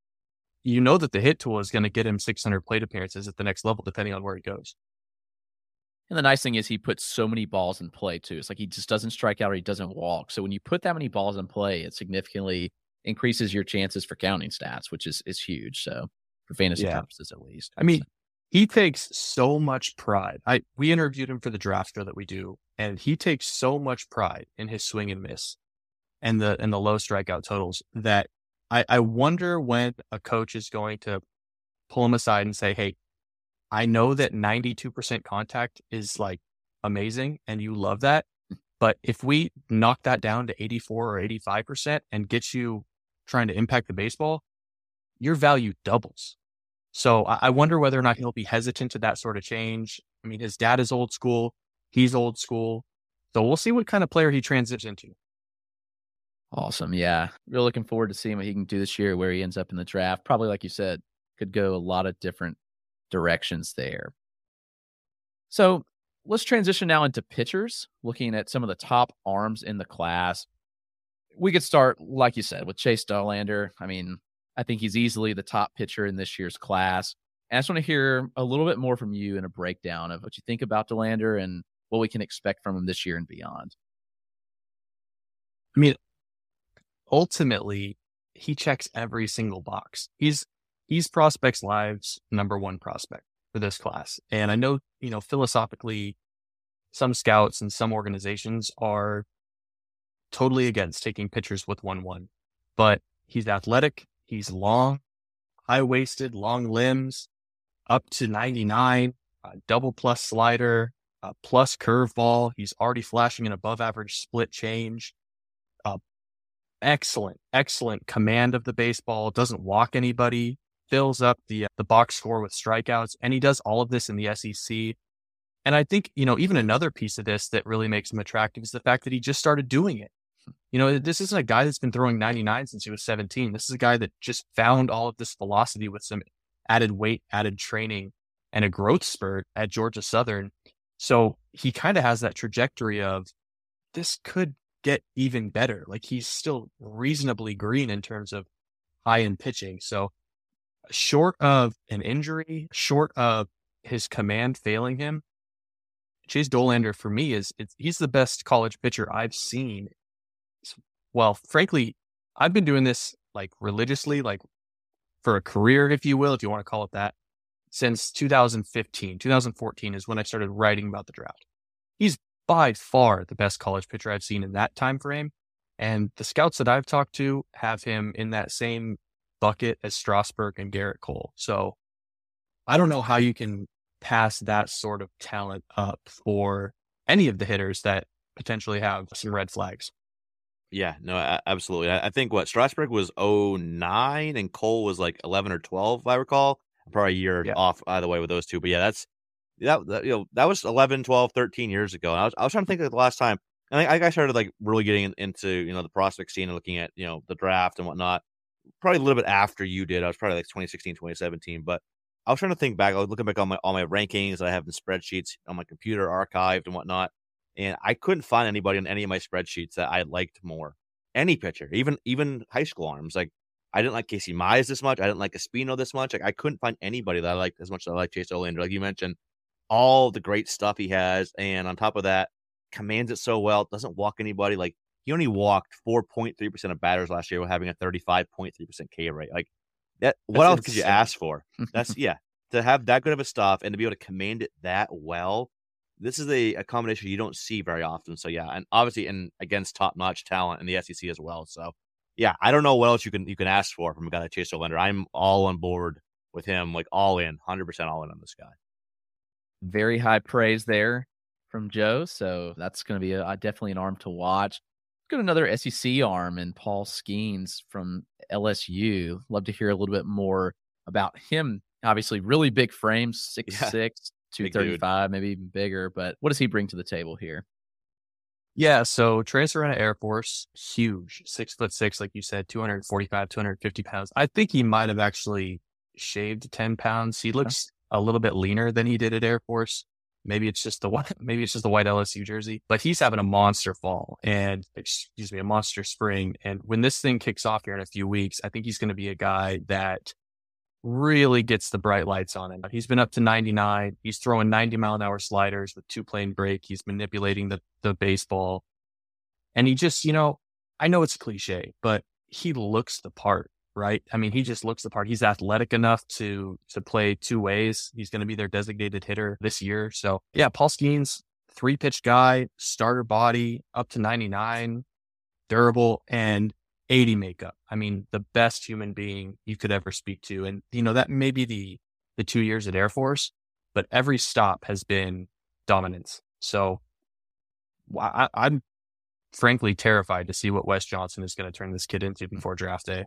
H: that the hit tool is going to get him 600 plate appearances at the next level, depending on where he goes.
G: And the nice thing is he puts so many balls in play too. It's like he just doesn't strike out or he doesn't walk. So when you put that many balls in play, it significantly increases your chances for counting stats, which is huge. So for fantasy purposes, at least.
H: I mean, he takes so much pride. We interviewed him for the draft show that we do, and he takes so much pride in his swing and miss and the low strikeout totals that I wonder when a coach is going to pull him aside and say, hey, I know that 92% contact is like amazing and you love that, but if we knock that down to 84 or 85% and get you trying to impact the baseball, your value doubles. So I wonder whether or not he'll be hesitant to that sort of change. I mean, his dad is old school. He's old school. So we'll see what kind of player he transitions into.
G: Awesome. Yeah. Real looking forward to seeing what he can do this year, where he ends up in the draft. Probably, like you said, could go a lot of different directions there. So let's transition now into pitchers, looking at some of the top arms in the class. We could start, like you said, with Chase Dollander. I mean, I think he's easily the top pitcher in this year's class. And I just want to hear a little bit more from you in a breakdown of what you think about Dollander and what we can expect from him this year and beyond.
H: I mean, ultimately, he checks every single box. He's Prospects Live's number 1 prospect for this class. And I know, philosophically, some scouts and some organizations are totally against taking pitchers with 1-1, but he's athletic. He's long, high-waisted, long limbs, up to 99, double plus slider, plus curveball. He's already flashing an above-average split change. Excellent command of the baseball. Doesn't walk anybody. Fills up the box score with strikeouts, and he does all of this in the SEC. And I think, even another piece of this that really makes him attractive is the fact that he just started doing it. This isn't a guy that's been throwing 99 since he was 17. This is a guy that just found all of this velocity with some added weight, added training, and a growth spurt at Georgia Southern. So he kind of has that trajectory of this could get even better. Like, he's still reasonably green in terms of high-end pitching. So short of an injury, short of his command failing him, Chase Dollander for me he's the best college pitcher I've seen. Well, frankly, I've been doing this like religiously, like for a career, if you will, if you want to call it that, since 2015. 2014 is when I started writing about the draft. He's by far the best college pitcher I've seen in that time frame. And the scouts that I've talked to have him in that same bucket as Strasburg and Garrett Cole. So I don't know how you can pass that sort of talent up for any of the hitters that potentially have some red flags.
A: Yeah, no, absolutely. I think Strasburg was 09 and Cole was like 11 or 12, if I recall. I'm probably a year off either way with those two. But yeah, that was 11, 12, 13 years ago. And I was trying to think of the last time. And I started like really getting into, the prospect scene and looking at, the draft and whatnot, probably a little bit after you did. I was probably like 2016, 2017. But I was trying to think back. I was looking back on all my rankings that I have in spreadsheets on my computer archived and whatnot. And I couldn't find anybody on any of my spreadsheets that I liked more. Any pitcher, even high school arms. Like, I didn't like Casey Mize this much. I didn't like Espino this much. Like, I couldn't find anybody that I liked as much as I like Chase Olander. Like you mentioned, all the great stuff he has. And on top of that, commands it so well. Doesn't walk anybody. Like, he only walked 4.3% of batters last year while having a 35.3% K rate. Like, that, what else could you ask for? That's, to have that good of a stuff and to be able to command it that well. This is a combination you don't see very often. So, yeah, and obviously against top-notch talent in the SEC as well. So, yeah, I don't know what else you can ask for from a guy like Chase Olander. I'm all on board with him, like all in, 100% all in on this guy.
G: Very high praise there from Joe. So that's going to be definitely an arm to watch. Got another SEC arm in Paul Skeens from LSU. Love to hear a little bit more about him. Obviously, really big frame, 6'6", 235, maybe even bigger. But what does he bring to the table here?
H: Yeah, so transfer out of Air Force, huge, 6'6", like you said, 245, 250 pounds. I think he might have actually shaved 10 pounds. He looks a little bit leaner than he did at Air Force. Maybe it's just the white LSU jersey, but he's having a monster fall and a monster spring. And when this thing kicks off here in a few weeks, I think he's going to be a guy that really gets the bright lights on him. He's been up to 99. He's throwing 90-mile-an-hour sliders with 2-plane break. He's manipulating the baseball. And he just, I know it's a cliche, but he looks the part, right? I mean, he just looks the part. He's athletic enough to play two ways. He's going to be their designated hitter this year. So, yeah, Paul Skeens, 3-pitch guy, starter body, up to 99, durable, and 80 makeup. I mean, the best human being you could ever speak to. And, that may be the 2 years at Air Force, but every stop has been dominance. So I'm frankly terrified to see what Wes Johnson is going to turn this kid into before draft day.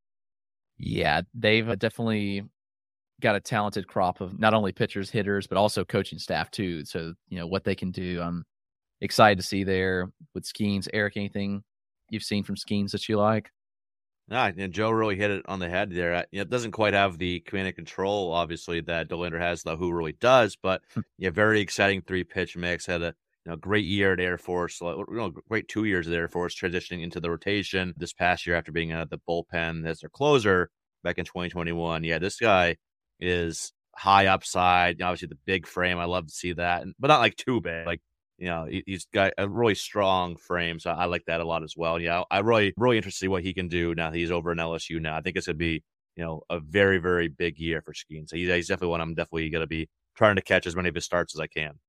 G: Yeah, they've definitely got a talented crop of not only pitchers, hitters, but also coaching staff too. So, what they can do. I'm excited to see there with Skeens. Eric, anything you've seen from Skeens that you like?
A: No, and Joe really hit it on the head there. It doesn't quite have the command and control, obviously, that Dollander has, though, who really does. But very exciting 3-pitch mix. Had a great year at Air Force. Great 2 years at Air Force, transitioning into the rotation this past year after being at the bullpen as their closer back in 2021. Yeah, this guy is high upside. Obviously, the big frame. I love to see that, but not like too big. Like, he's got a really strong frame, so I like that a lot as well. Yeah, I'm really interested to see what he can do now that he's over in LSU now. I think it's going to be, a very, very big year for Skeens. So he's definitely one I'm definitely going to be trying to catch as many of his starts as I can.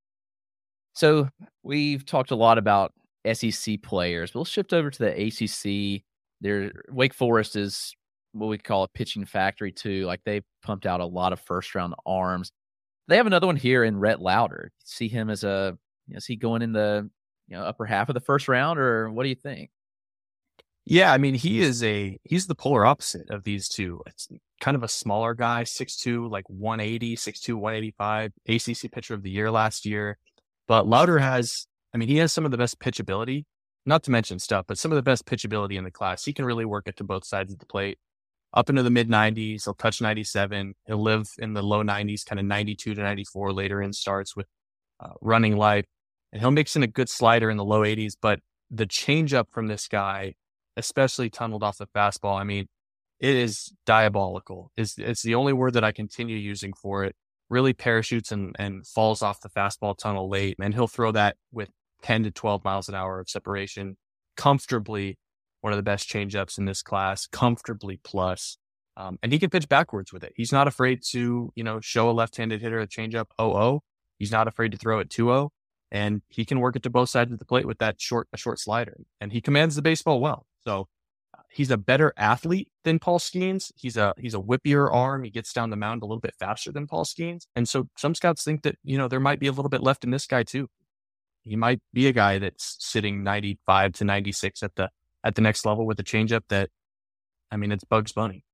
G: So we've talked a lot about SEC players. We'll shift over to the ACC. Wake Forest is what we call a pitching factory too. Like, they've pumped out a lot of first-round arms. They have another one here in Rhett Lauder. See him as is he going in the upper half of the first round, or what do you think?
H: Yeah, I mean, he's the polar opposite of these two. It's kind of a smaller guy, 6'2", like 180, 6'2", 185, ACC pitcher of the year last year. But Lauder he has some of the best pitchability, not to mention stuff, but some of the best pitchability in the class. He can really work it to both sides of the plate. Up into the mid-90s, he'll touch 97. He'll live in the low 90s, kind of 92 to 94 later in starts with running life. And he'll mix in a good slider in the low 80s. But the changeup from this guy, especially tunneled off the fastball, I mean, it is diabolical. It's the only word that I continue using for it. Really parachutes and falls off the fastball tunnel late. And he'll throw that with 10 to 12 miles an hour of separation. Comfortably one of the best changeups in this class, comfortably plus. And he can pitch backwards with it. He's not afraid to, show a left-handed hitter a changeup 0-0. He's not afraid to throw it 2-0. And he can work it to both sides of the plate with that short slider. And he commands the baseball well. So he's a better athlete than Paul Skeens. He's a whippier arm. He gets down the mound a little bit faster than Paul Skeens. And so some scouts think that, there might be a little bit left in this guy too. He might be a guy that's sitting 95 to 96 at the next level with a changeup that, it's Bugs Bunny.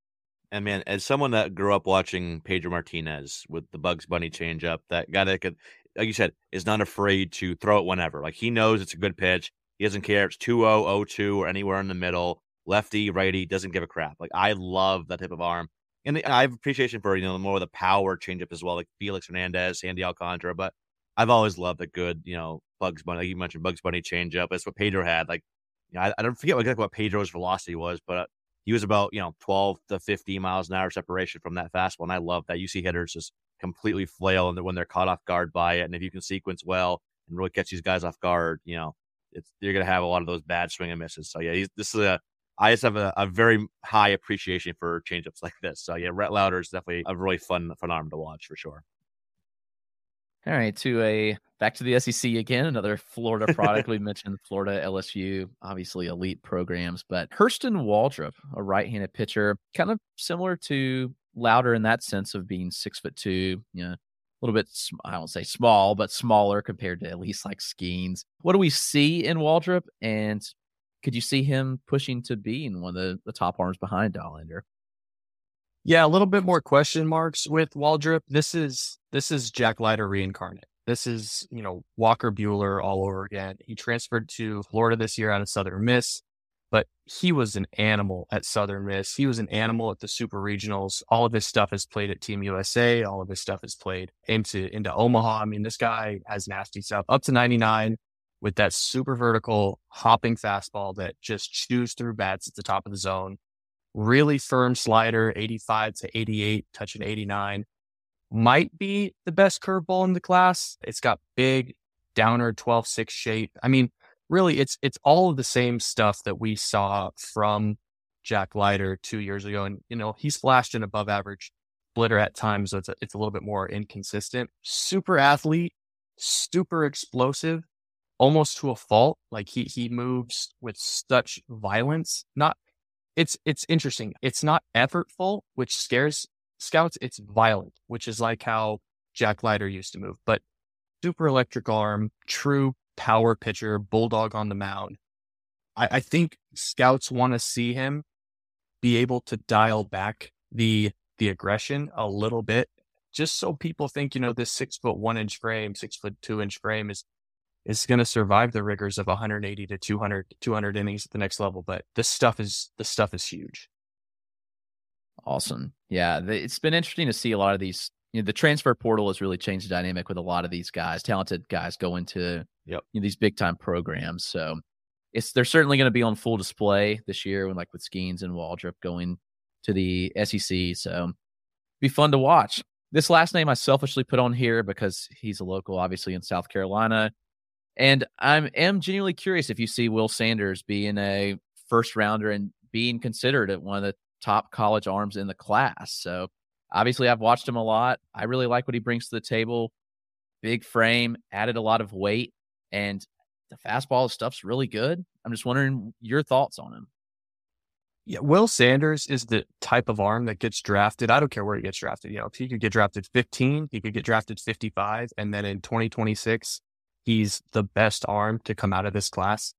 A: And man, as someone that grew up watching Pedro Martinez with the Bugs Bunny changeup, that guy that could, like you said, is not afraid to throw it whenever. Like he knows it's a good pitch. He doesn't care. It's 2-0, 0-2, or anywhere in the middle. Lefty, righty, doesn't give a crap. Like I love that type of arm. And I have appreciation for, more of the power changeup as well, like Felix Hernandez, Sandy Alcantara. But I've always loved a good, Bugs Bunny. Like you mentioned Bugs Bunny changeup. That's what Pedro had. Like, I don't forget exactly what Pedro's velocity was, but he was about, 12 to 15 miles an hour separation from that fastball. And I love that. You see hitters just completely flail when they're caught off guard by it. And if you can sequence well and really catch these guys off guard, you're going to have a lot of those bad swing and misses. So yeah, I just have a very high appreciation for changeups like this. So yeah, Rhett Lauder is definitely a really fun arm to watch for sure.
G: All right, back to the SEC again, another Florida product. We mentioned Florida, LSU, obviously elite programs, but Hurston Waldrop, a right-handed pitcher, kind of similar to Lauder in that sense of being 6'2", a little bit, I won't say small, but smaller compared to at least like Skeens. What do we see in Waldrop, and could you see him pushing to being one of the top arms behind Dollander?
H: Yeah, a little bit more question marks with Waldrop. This is Jack Leiter reincarnate. This is, Walker Buehler all over again. He transferred to Florida this year out of Southern Miss, but he was an animal at Southern Miss. He was an animal at the Super Regionals. All of his stuff is played at Team USA. All of his stuff is played into Omaha. I mean, this guy has nasty stuff. Up to 99 with that super vertical hopping fastball that just chews through bats at the top of the zone. Really firm slider, 85 to 88, touching 89. Might be the best curveball in the class. It's got big downer 12-6 shape. I mean, really, it's all of the same stuff that we saw from Jack Leiter 2 years ago. And, he's flashed an above average splitter at times, so it's a little bit more inconsistent. Super athlete, super explosive, almost to a fault. Like he moves with such violence. It's interesting. It's not effortful, which scares scouts. It's violent, which is like how Jack Leiter used to move, but super electric arm, true power pitcher, bulldog on the mound. I think scouts want to see him be able to dial back the aggression a little bit, just so people think, this 6'1" frame, 6'2" frame is going to survive the rigors of 180 to 200 innings at the next level. But this stuff is huge.
G: Awesome. Yeah. It's been interesting to see a lot of these, the transfer portal has really changed the dynamic with a lot of these guys, talented guys go into these big time programs. So they're certainly going to be on full display this year with Skeens and Waldrop going to the SEC. So be fun to watch. This last name I selfishly put on here because he's a local, obviously in South Carolina. And I am genuinely curious if you see Will Sanders being a first rounder and being considered at one of the top college arms in the class. So obviously I've watched him a lot. I really like what he brings to the table. Big frame, added a lot of weight, and the fastball stuff's really good. I'm just wondering your thoughts on him.
H: Yeah, Will Sanders is the type of arm that gets drafted. I don't care where he gets drafted. If he could get drafted 15, he could get drafted 55, and then in 2026, he's the best arm to come out of this class.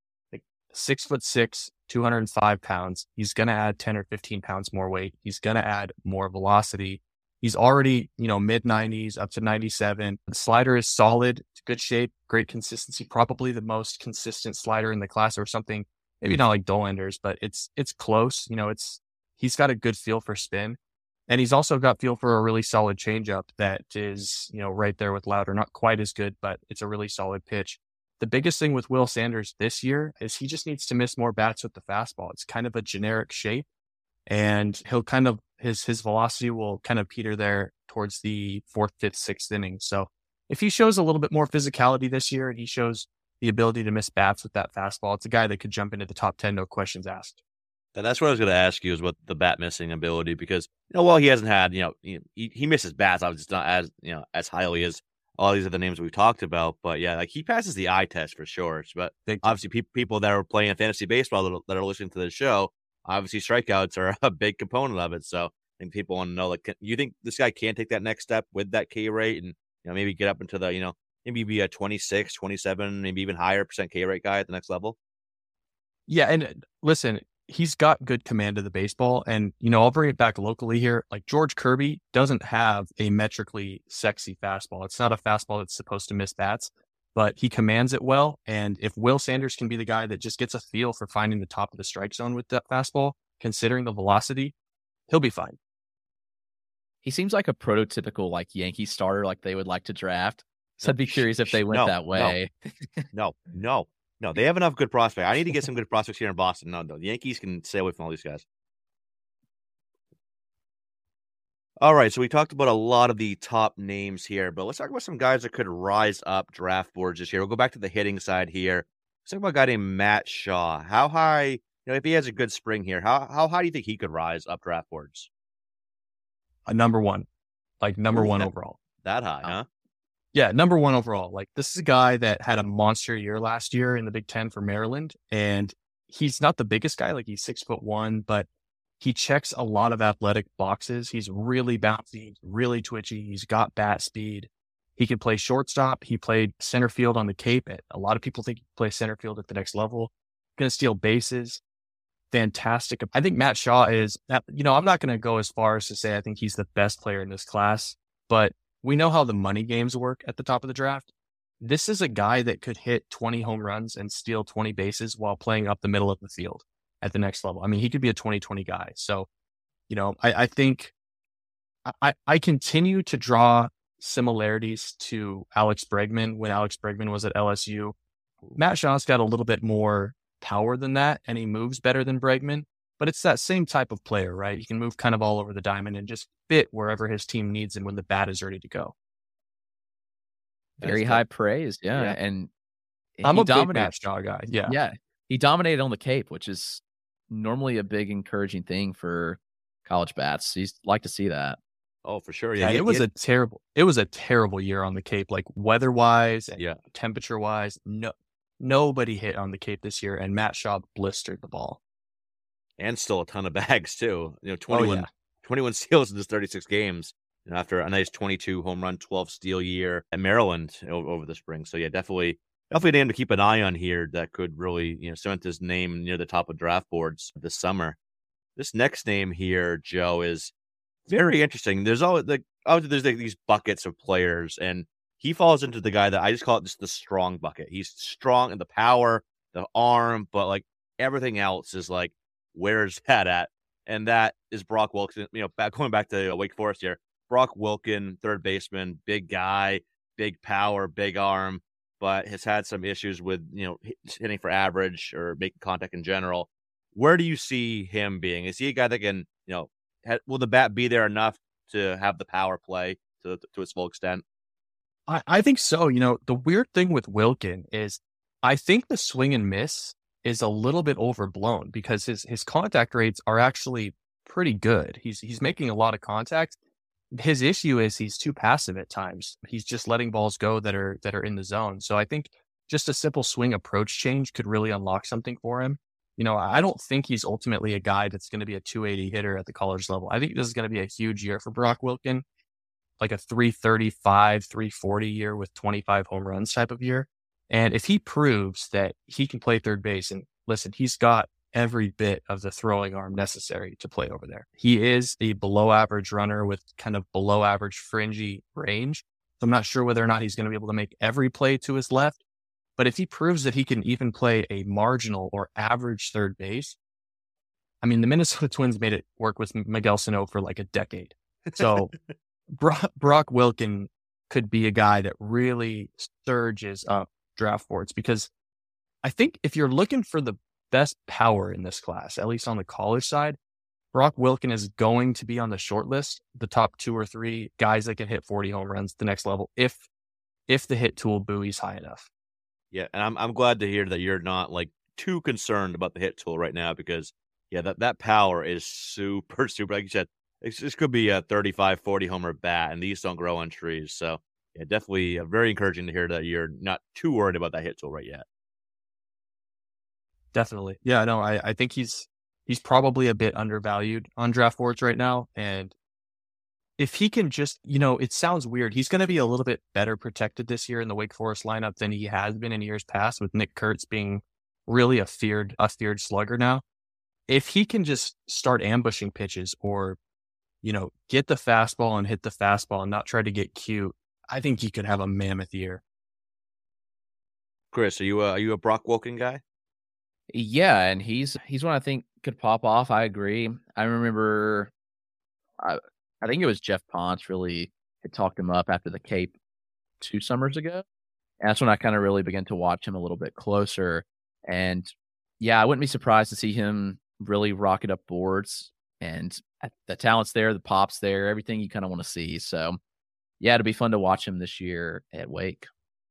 H: 6'6", 205 pounds. He's going to add 10 or 15 pounds more weight. He's going to add more velocity. He's already, mid 90s up to 97. The slider is solid. It's good shape, great consistency. Probably the most consistent slider in the class, or something. Maybe not like Dollander's, but it's close. He's got a good feel for spin. And he's also got feel for a really solid changeup that is, right there with Lauder. Not quite as good, but it's a really solid pitch. The biggest thing with Will Sanders this year is he just needs to miss more bats with the fastball. It's kind of a generic shape, and he'll kind of, his velocity will kind of peter there towards the 4th, 5th, 6th inning. So if he shows a little bit more physicality this year and he shows the ability to miss bats with that fastball, it's a guy that could jump into the top 10, no questions asked.
A: And that's what I was going to ask you, is what the bat missing ability, because, while he hasn't had, he misses bats, obviously it's not as, as highly as all these other names we've talked about, but yeah, he passes the eye test for sure. But obviously people that are playing fantasy baseball that are listening to the show, obviously strikeouts are a big component of it. So I think people want to know, you think this guy can take that next step with that K rate and, maybe get up into the, maybe be a 26, 27, maybe even higher % K rate guy at the next level?
H: Yeah. And listen, he's got good command of the baseball. And, I'll bring it back locally here. Like George Kirby doesn't have a metrically sexy fastball. It's not a fastball that's supposed to miss bats, but he commands it well. And if Will Sanders can be the guy that just gets a feel for finding the top of the strike zone with that fastball, considering the velocity, he'll be fine.
G: He seems like a prototypical like Yankee starter, like they would like to draft. So I'd be curious if they went that way.
A: No. They have enough good prospects. I need to get some good prospects here in Boston. No, the Yankees can stay away from all these guys. All right, so we talked about a lot of the top names here, but let's talk about some guys that could rise up draft boards this year. We'll go back to the hitting side here. Let's talk about a guy named Matt Shaw. How high, if he has a good spring here, how high do you think he could rise up draft boards?
H: Number one, number one overall.
A: That high, huh?
H: Yeah, number one overall. Like, this is a guy that had a monster year last year in the Big Ten for Maryland, and he's not the biggest guy. Like, he's 6'1", but he checks a lot of athletic boxes. He's really bouncy, really twitchy. He's got bat speed. He can play shortstop. He played center field on the Cape. A lot of people think he can play center field at the next level. Going to steal bases. Fantastic. I think Matt Shaw is, I'm not going to go as far as to say I think he's the best player in this class, but we know how the money games work at the top of the draft. This is a guy that could hit 20 home runs and steal 20 bases while playing up the middle of the field at the next level. I mean, he could be a 20-20 guy. So, I think I continue to draw similarities to Alex Bregman when Alex Bregman was at LSU. Matt Shaw's got a little bit more power than that, and he moves better than Bregman, but it's that same type of player, right? He can move kind of all over the diamond and just fit wherever his team needs him when the bat is ready to go.
G: Very high praise. Yeah. And
H: I'm a big Matt Shaw guy. Yeah.
G: Yeah. He dominated on the Cape, which is normally a big encouraging thing for college bats. You'd like to see that.
A: Oh, for sure.
H: Yeah. It was a terrible year on the Cape, like weather wise and temperature wise. Nobody hit on the Cape this year, and Matt Shaw blistered the ball.
A: And still a ton of bags, too. 21 steals in just 36 games after a nice 22 home run, 12 steal year at Maryland over the spring. So, yeah, definitely a name to keep an eye on here that could really, cement his name near the top of draft boards this summer. This next name here, Joe, is very interesting. There's always these buckets of players, and he falls into the guy that I just call it just the strong bucket. He's strong in the power, the arm, but like everything else is like, where's that at? And that is Brock Wilken. Going back to Wake Forest here, Brock Wilken, third baseman, big guy, big power, big arm, but has had some issues with, hitting for average or making contact in general. Where do you see him being? Is he a guy that can, will the bat be there enough to have the power play to its full extent?
H: I think so. The weird thing with Wilken is I think the swing and miss is a little bit overblown because his contact rates are actually pretty good. He's making a lot of contact. His issue is he's too passive at times. He's just letting balls go that are in the zone. So I think just a simple swing approach change could really unlock something for him. I don't think he's ultimately a guy that's going to be a 280 hitter at the college level. I think this is going to be a huge year for Brock Wilken, like a 335, 340 year with 25 home runs type of year. And if he proves that he can play third base, and listen, he's got every bit of the throwing arm necessary to play over there. He is a below average runner with kind of below average fringy range. So I'm not sure whether or not he's going to be able to make every play to his left. But if he proves that he can even play a marginal or average third base, I mean, the Minnesota Twins made it work with Miguel Sano for like a decade. So Brock Wilken could be a guy that really surges up draft boards, because I think if you're looking for the best power in this class, at least on the college side, Brock Wilken is going to be on the short list, the top 2 or 3 guys that can hit 40 home runs at the next level if the hit tool buoys high enough.
A: Yeah, and I'm glad to hear that you're not like too concerned about the hit tool right now, because that power is super, like you said, this could be a 35, 40 homer bat, and these don't grow on trees. So yeah, definitely very encouraging to hear that you're not too worried about that hit tool right yet.
H: Definitely. Yeah, no, I think he's probably a bit undervalued on draft boards right now. And if he can just, it sounds weird, he's going to be a little bit better protected this year in the Wake Forest lineup than he has been in years past, with Nick Kurtz being really a feared slugger now. if he can just start ambushing pitches or, get the fastball and hit the fastball and not try to get cute, I think he could have a mammoth year.
A: Chris, are you a Brock Wilken guy?
G: Yeah, and he's one I think could pop off. I agree. I remember, I think it was Jeff Ponce really had talked him up after the Cape 2 summers ago. And that's when I kind of really began to watch him a little bit closer. And yeah, I wouldn't be surprised to see him really rocket up boards. And the talent's there, the pop's there, everything you kind of want to see. So yeah, it'll be fun to watch him this year at Wake.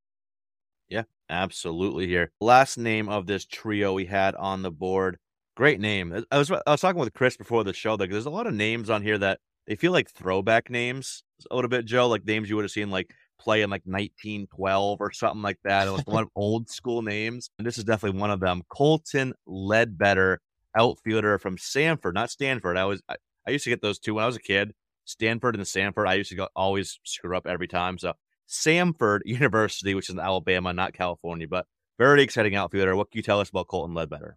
A: Yeah, absolutely. Here, last name of this trio we had on the board. Great name. I was talking with Chris before the show. Like, there's a lot of names on here that they feel like throwback names a little bit, Joe. Like names you would have seen like play in like 1912 or something like that. It was one of old school names, and this is definitely one of them. Colton Ledbetter, outfielder from Sanford, not Stanford. I used to get those two when I was a kid. Stanford and Sanford. I used to always screw up every time. So Samford University, which is in Alabama, not California, but very exciting outfielder. What can you tell us about Colton Ledbetter?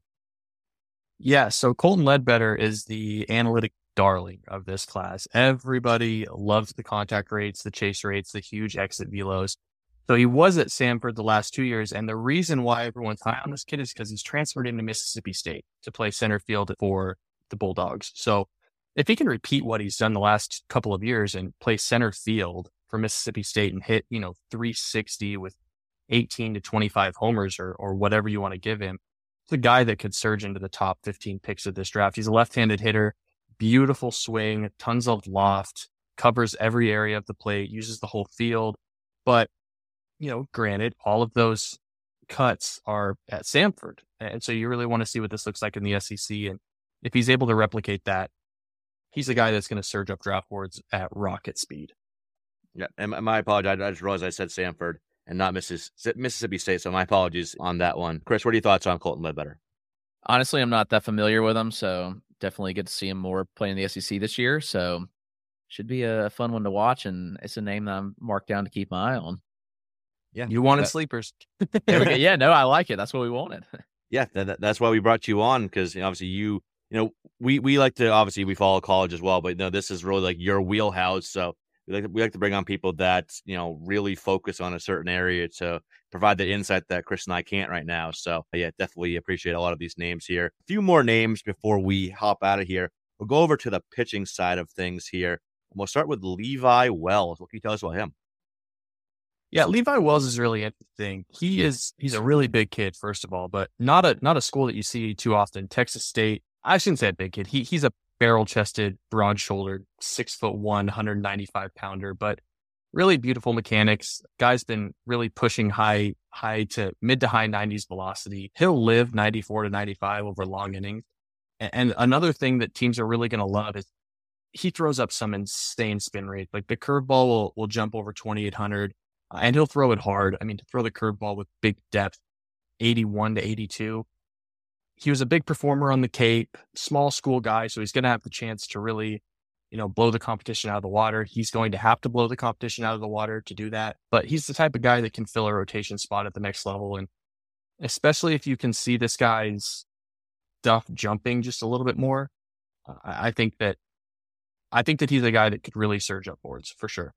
H: Yeah, so Colton Ledbetter is the analytic darling of this class. Everybody loves the contact rates, the chase rates, the huge exit velos. So he was at Samford the last 2 years, and the reason why everyone's high on this kid is because he's transferred into Mississippi State to play center field for the Bulldogs. So if he can repeat what he's done the last couple of years and play center field for Mississippi State and hit, 360 with 18 to 25 homers or whatever you want to give him, it's a guy that could surge into the top 15 picks of this draft. He's a left-handed hitter, beautiful swing, tons of loft, covers every area of the plate, uses the whole field. But, granted, all of those cuts are at Samford. And so you really want to see what this looks like in the SEC. And if he's able to replicate that, he's a guy that's going to surge up draft boards at rocket speed.
A: Yeah, and my apologies. I just realized I said Samford and not Mississippi State, so my apologies on that one. Chris, what are your thoughts on Colton Ledbetter?
G: Honestly, I'm not that familiar with him, so definitely get to see him more playing the SEC this year. So should be a fun one to watch, and it's a name that I'm marked down to keep my eye on.
H: Yeah, you wanted sleepers.
G: Yeah, no, I like it. That's what we wanted.
A: Yeah, that's why we brought you on, because obviously we like to, obviously we follow college as well, but this is really like your wheelhouse. So we like to bring on people that really focus on a certain area to provide the insight that Chris and I can't right now. So yeah, definitely appreciate a lot of these names here. A few more names before we hop out of here. We'll go over to the pitching side of things here. And we'll start with Levi Wells. What can you tell us about him?
H: Yeah, Levi Wells is really interesting. He's a really big kid, first of all, but not a school that you see too often. Texas State. I shouldn't say a big kid. He's a barrel-chested, broad-shouldered, 6'1", 195-pounder, but really beautiful mechanics. Guy's been really pushing high to mid to high 90s velocity. He'll live 94 to 95 over long innings. And another thing that teams are really going to love is he throws up some insane spin rate. Like the curveball will jump over 2,800, and he'll throw it hard. I mean, to throw the curveball with big depth, 81 to 82. He was a big performer on the Cape, small school guy, so he's going to have the chance to really, blow the competition out of the water. He's going to have to blow the competition out of the water to do that. But he's the type of guy that can fill a rotation spot at the next level. And especially if you can see this guy's stuff jumping just a little bit more, I think that he's a guy that could really surge up boards for sure.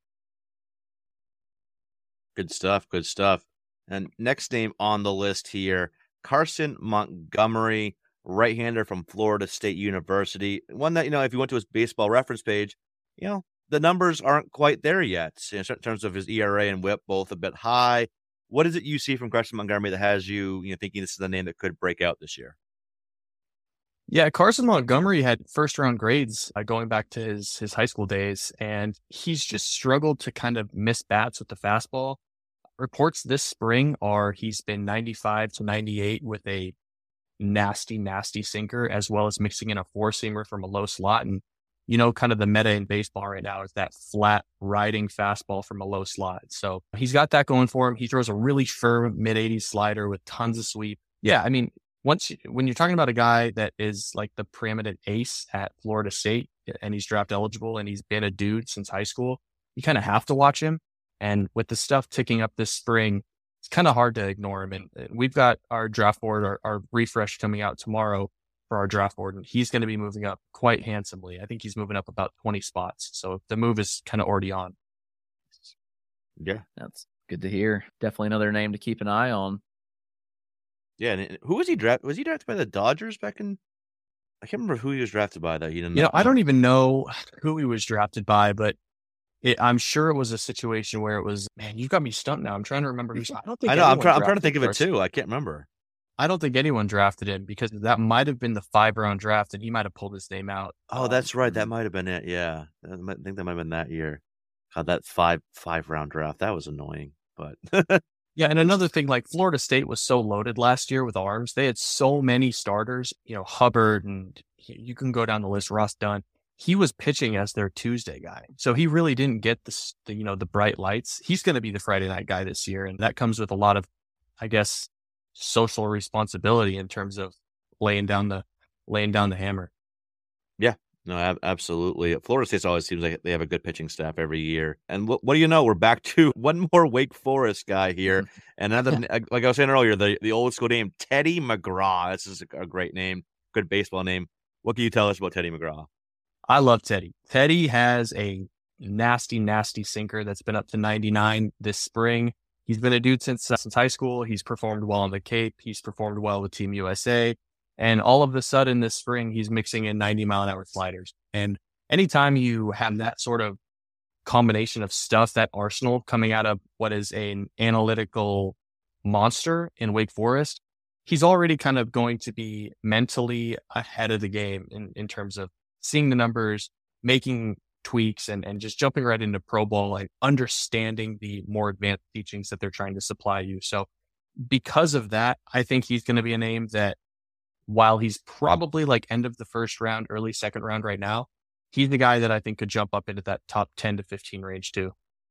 A: Good stuff. Good stuff. And next name on the list here, Carson Montgomery, right-hander from Florida State University. One that, if you went to his baseball reference page, the numbers aren't quite there yet in terms of his ERA and WHIP, both a bit high. What is it you see from Carson Montgomery that has you, thinking this is a name that could break out this year?
H: Yeah, Carson Montgomery had first-round grades going back to his high school days, and he's just struggled to kind of miss bats with the fastball. Reports this spring are he's been 95 to 98 with a nasty sinker, as well as mixing in a four-seamer from a low slot. And, kind of the meta in baseball right now is that flat riding fastball from a low slot. So he's got that going for him. He throws a really firm mid-80s slider with tons of sweep. Yeah, I mean, when you're talking about a guy that is like the preeminent ace at Florida State and he's draft eligible and he's been a dude since high school, you kind of have to watch him. And with the stuff ticking up this spring, it's kind of hard to ignore him. And we've got our draft board, our refresh coming out tomorrow. for our draft board, and he's going to be moving up quite handsomely. I think he's moving up about 20 spots. So the move is kind of already on.
A: Yeah.
G: That's good to hear. Definitely another name to keep an eye on.
A: Yeah. And who was he drafted? Was he drafted by the Dodgers back in? I can't remember who he was drafted by, though.
H: I don't even know who he was drafted by, but I'm sure it was a situation where it was, man, you've got me stumped now. I'm trying to remember who's.
A: I'm trying to think of it too. I can't remember.
H: I don't think anyone drafted him because that might have been the 5-round draft and he might have pulled his name out.
A: Oh, that's right. That might have been it. Yeah. I think that might have been that year. God, that five-round draft. That was annoying, but.
H: Yeah. And another thing, like Florida State was so loaded last year with arms. They had so many starters, Hubbard, and you can go down the list, Ross Dunn. He was pitching as their Tuesday guy. So he really didn't get the bright lights. He's going to be the Friday night guy this year. And that comes with a lot of, I guess, social responsibility in terms of laying down the hammer.
A: Yeah, no, absolutely. Florida State always seems like they have a good pitching staff every year. And what do you know? We're back to one more Wake Forest guy here. And another, like I was saying earlier, the old school name, Teddy McGraw. This is a great name, good baseball name. What can you tell us about Teddy McGraw?
H: I love Teddy. Teddy has a nasty, nasty sinker that's been up to 99 this spring. He's been a dude since high school. He's performed well on the Cape. He's performed well with Team USA. And all of a sudden this spring, he's mixing in 90-mile-an-hour sliders. And anytime you have that sort of combination of stuff, that arsenal coming out of what is an analytical monster in Wake Forest, he's already kind of going to be mentally ahead of the game in terms of seeing the numbers, making tweaks, and just jumping right into pro ball, like understanding the more advanced teachings that they're trying to supply you. So because of that, I think he's going to be a name that, while he's probably like end of the first round, early second round right now, he's the guy that I think could jump up into that top 10 to 15 range too.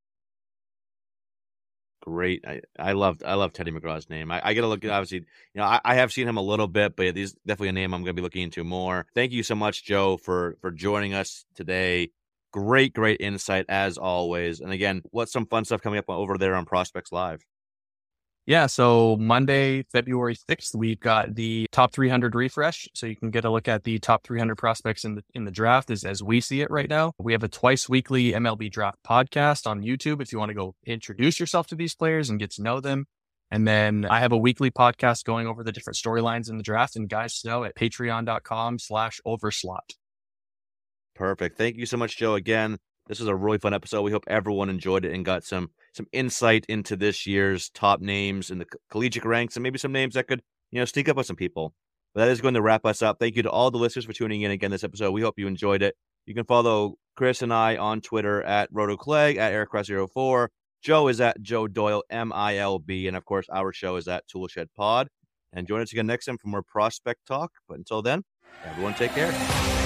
A: Great. I love Teddy McGraw's name. I got to look at, obviously, I have seen him a little bit, but he's definitely a name I'm going to be looking into more. Thank you so much, Joe, for joining us today. Great insight as always. And again, what's some fun stuff coming up over there on Prospects Live?
H: Yeah, so Monday, February 6th, we've got the top 300 refresh. So you can get a look at the top 300 prospects in the draft as we see it right now. We have a twice weekly MLB draft podcast on YouTube if you want to go introduce yourself to these players and get to know them. And then I have a weekly podcast going over the different storylines in the draft, and guys know at patreon.com/overslot.
A: Perfect. Thank you so much, Joe. Again, this was a really fun episode. We hope everyone enjoyed it and got some insight into this year's top names in the collegiate ranks and maybe some names that could, sneak up on some people. But that is going to wrap us up. Thank you to all the listeners for tuning in again this episode. We hope you enjoyed it. You can follow Chris and I on Twitter at RotoClegg, at EricCross04. Joe is at Joe Doyle, MILB. And of course, our show is at Toolshed Pod. And join us again next time for more prospect talk. But until then, everyone take care.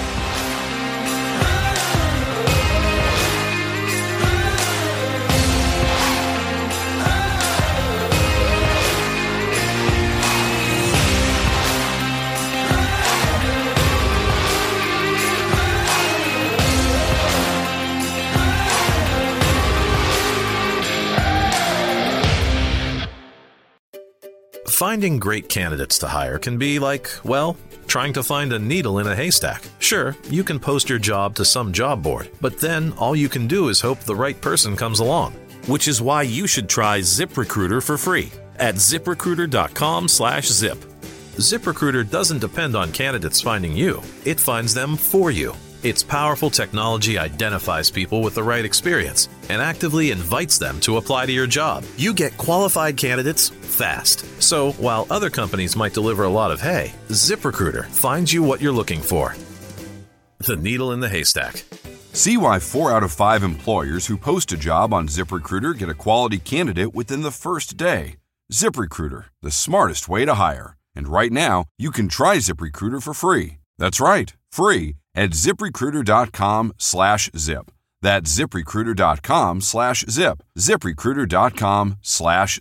L: Finding great candidates to hire can be like, well, trying to find a needle in a haystack. Sure, you can post your job to some job board, but then all you can do is hope the right person comes along. Which is why you should try ZipRecruiter for free at ZipRecruiter.com/zip. ZipRecruiter doesn't depend on candidates finding you. It finds them for you. Its powerful technology identifies people with the right experience and actively invites them to apply to your job. You get qualified candidates fast. So while other companies might deliver a lot of hay, ZipRecruiter finds you what you're looking for. The needle in the haystack.
M: See why 4 out of 5 employers who post a job on ZipRecruiter get a quality candidate within the first day. ZipRecruiter, the smartest way to hire. And right now, you can try ZipRecruiter for free. That's right, free at ZipRecruiter.com/zip. That's ZipRecruiter.com/zip. ZipRecruiter.com/zip.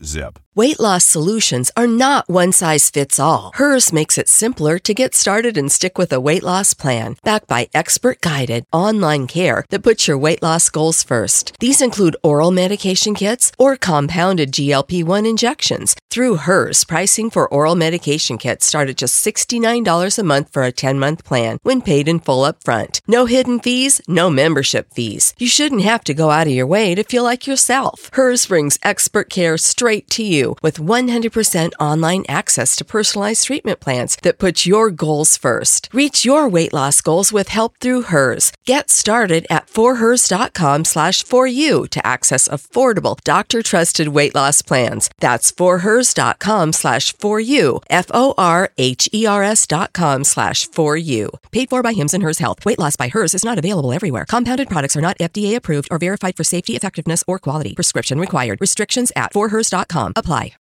N: Weight loss solutions are not one size fits all. Hers makes it simpler to get started and stick with a weight loss plan, backed by expert-guided online care that puts your weight loss goals first. These include oral medication kits or compounded GLP-1 injections. Through Hers, pricing for oral medication kits start at just $69 a month for a 10-month plan when paid in full up front. No hidden fees, no membership fees. You shouldn't have to go out of your way to feel like yourself. Hers brings expert care straight to you with 100% online access to personalized treatment plans that put your goals first. Reach your weight loss goals with help through Hers. Get started at forhers.com/4u to access affordable, doctor-trusted weight loss plans. That's forhers.com/4u, forhers.com/4u. Paid for by Hims and Hers Health. Weight loss by Hers is not available everywhere. Compounded products are not FDA approved or verified for safety, effectiveness, or quality. Prescription required. Restrictions at forhers.com apply.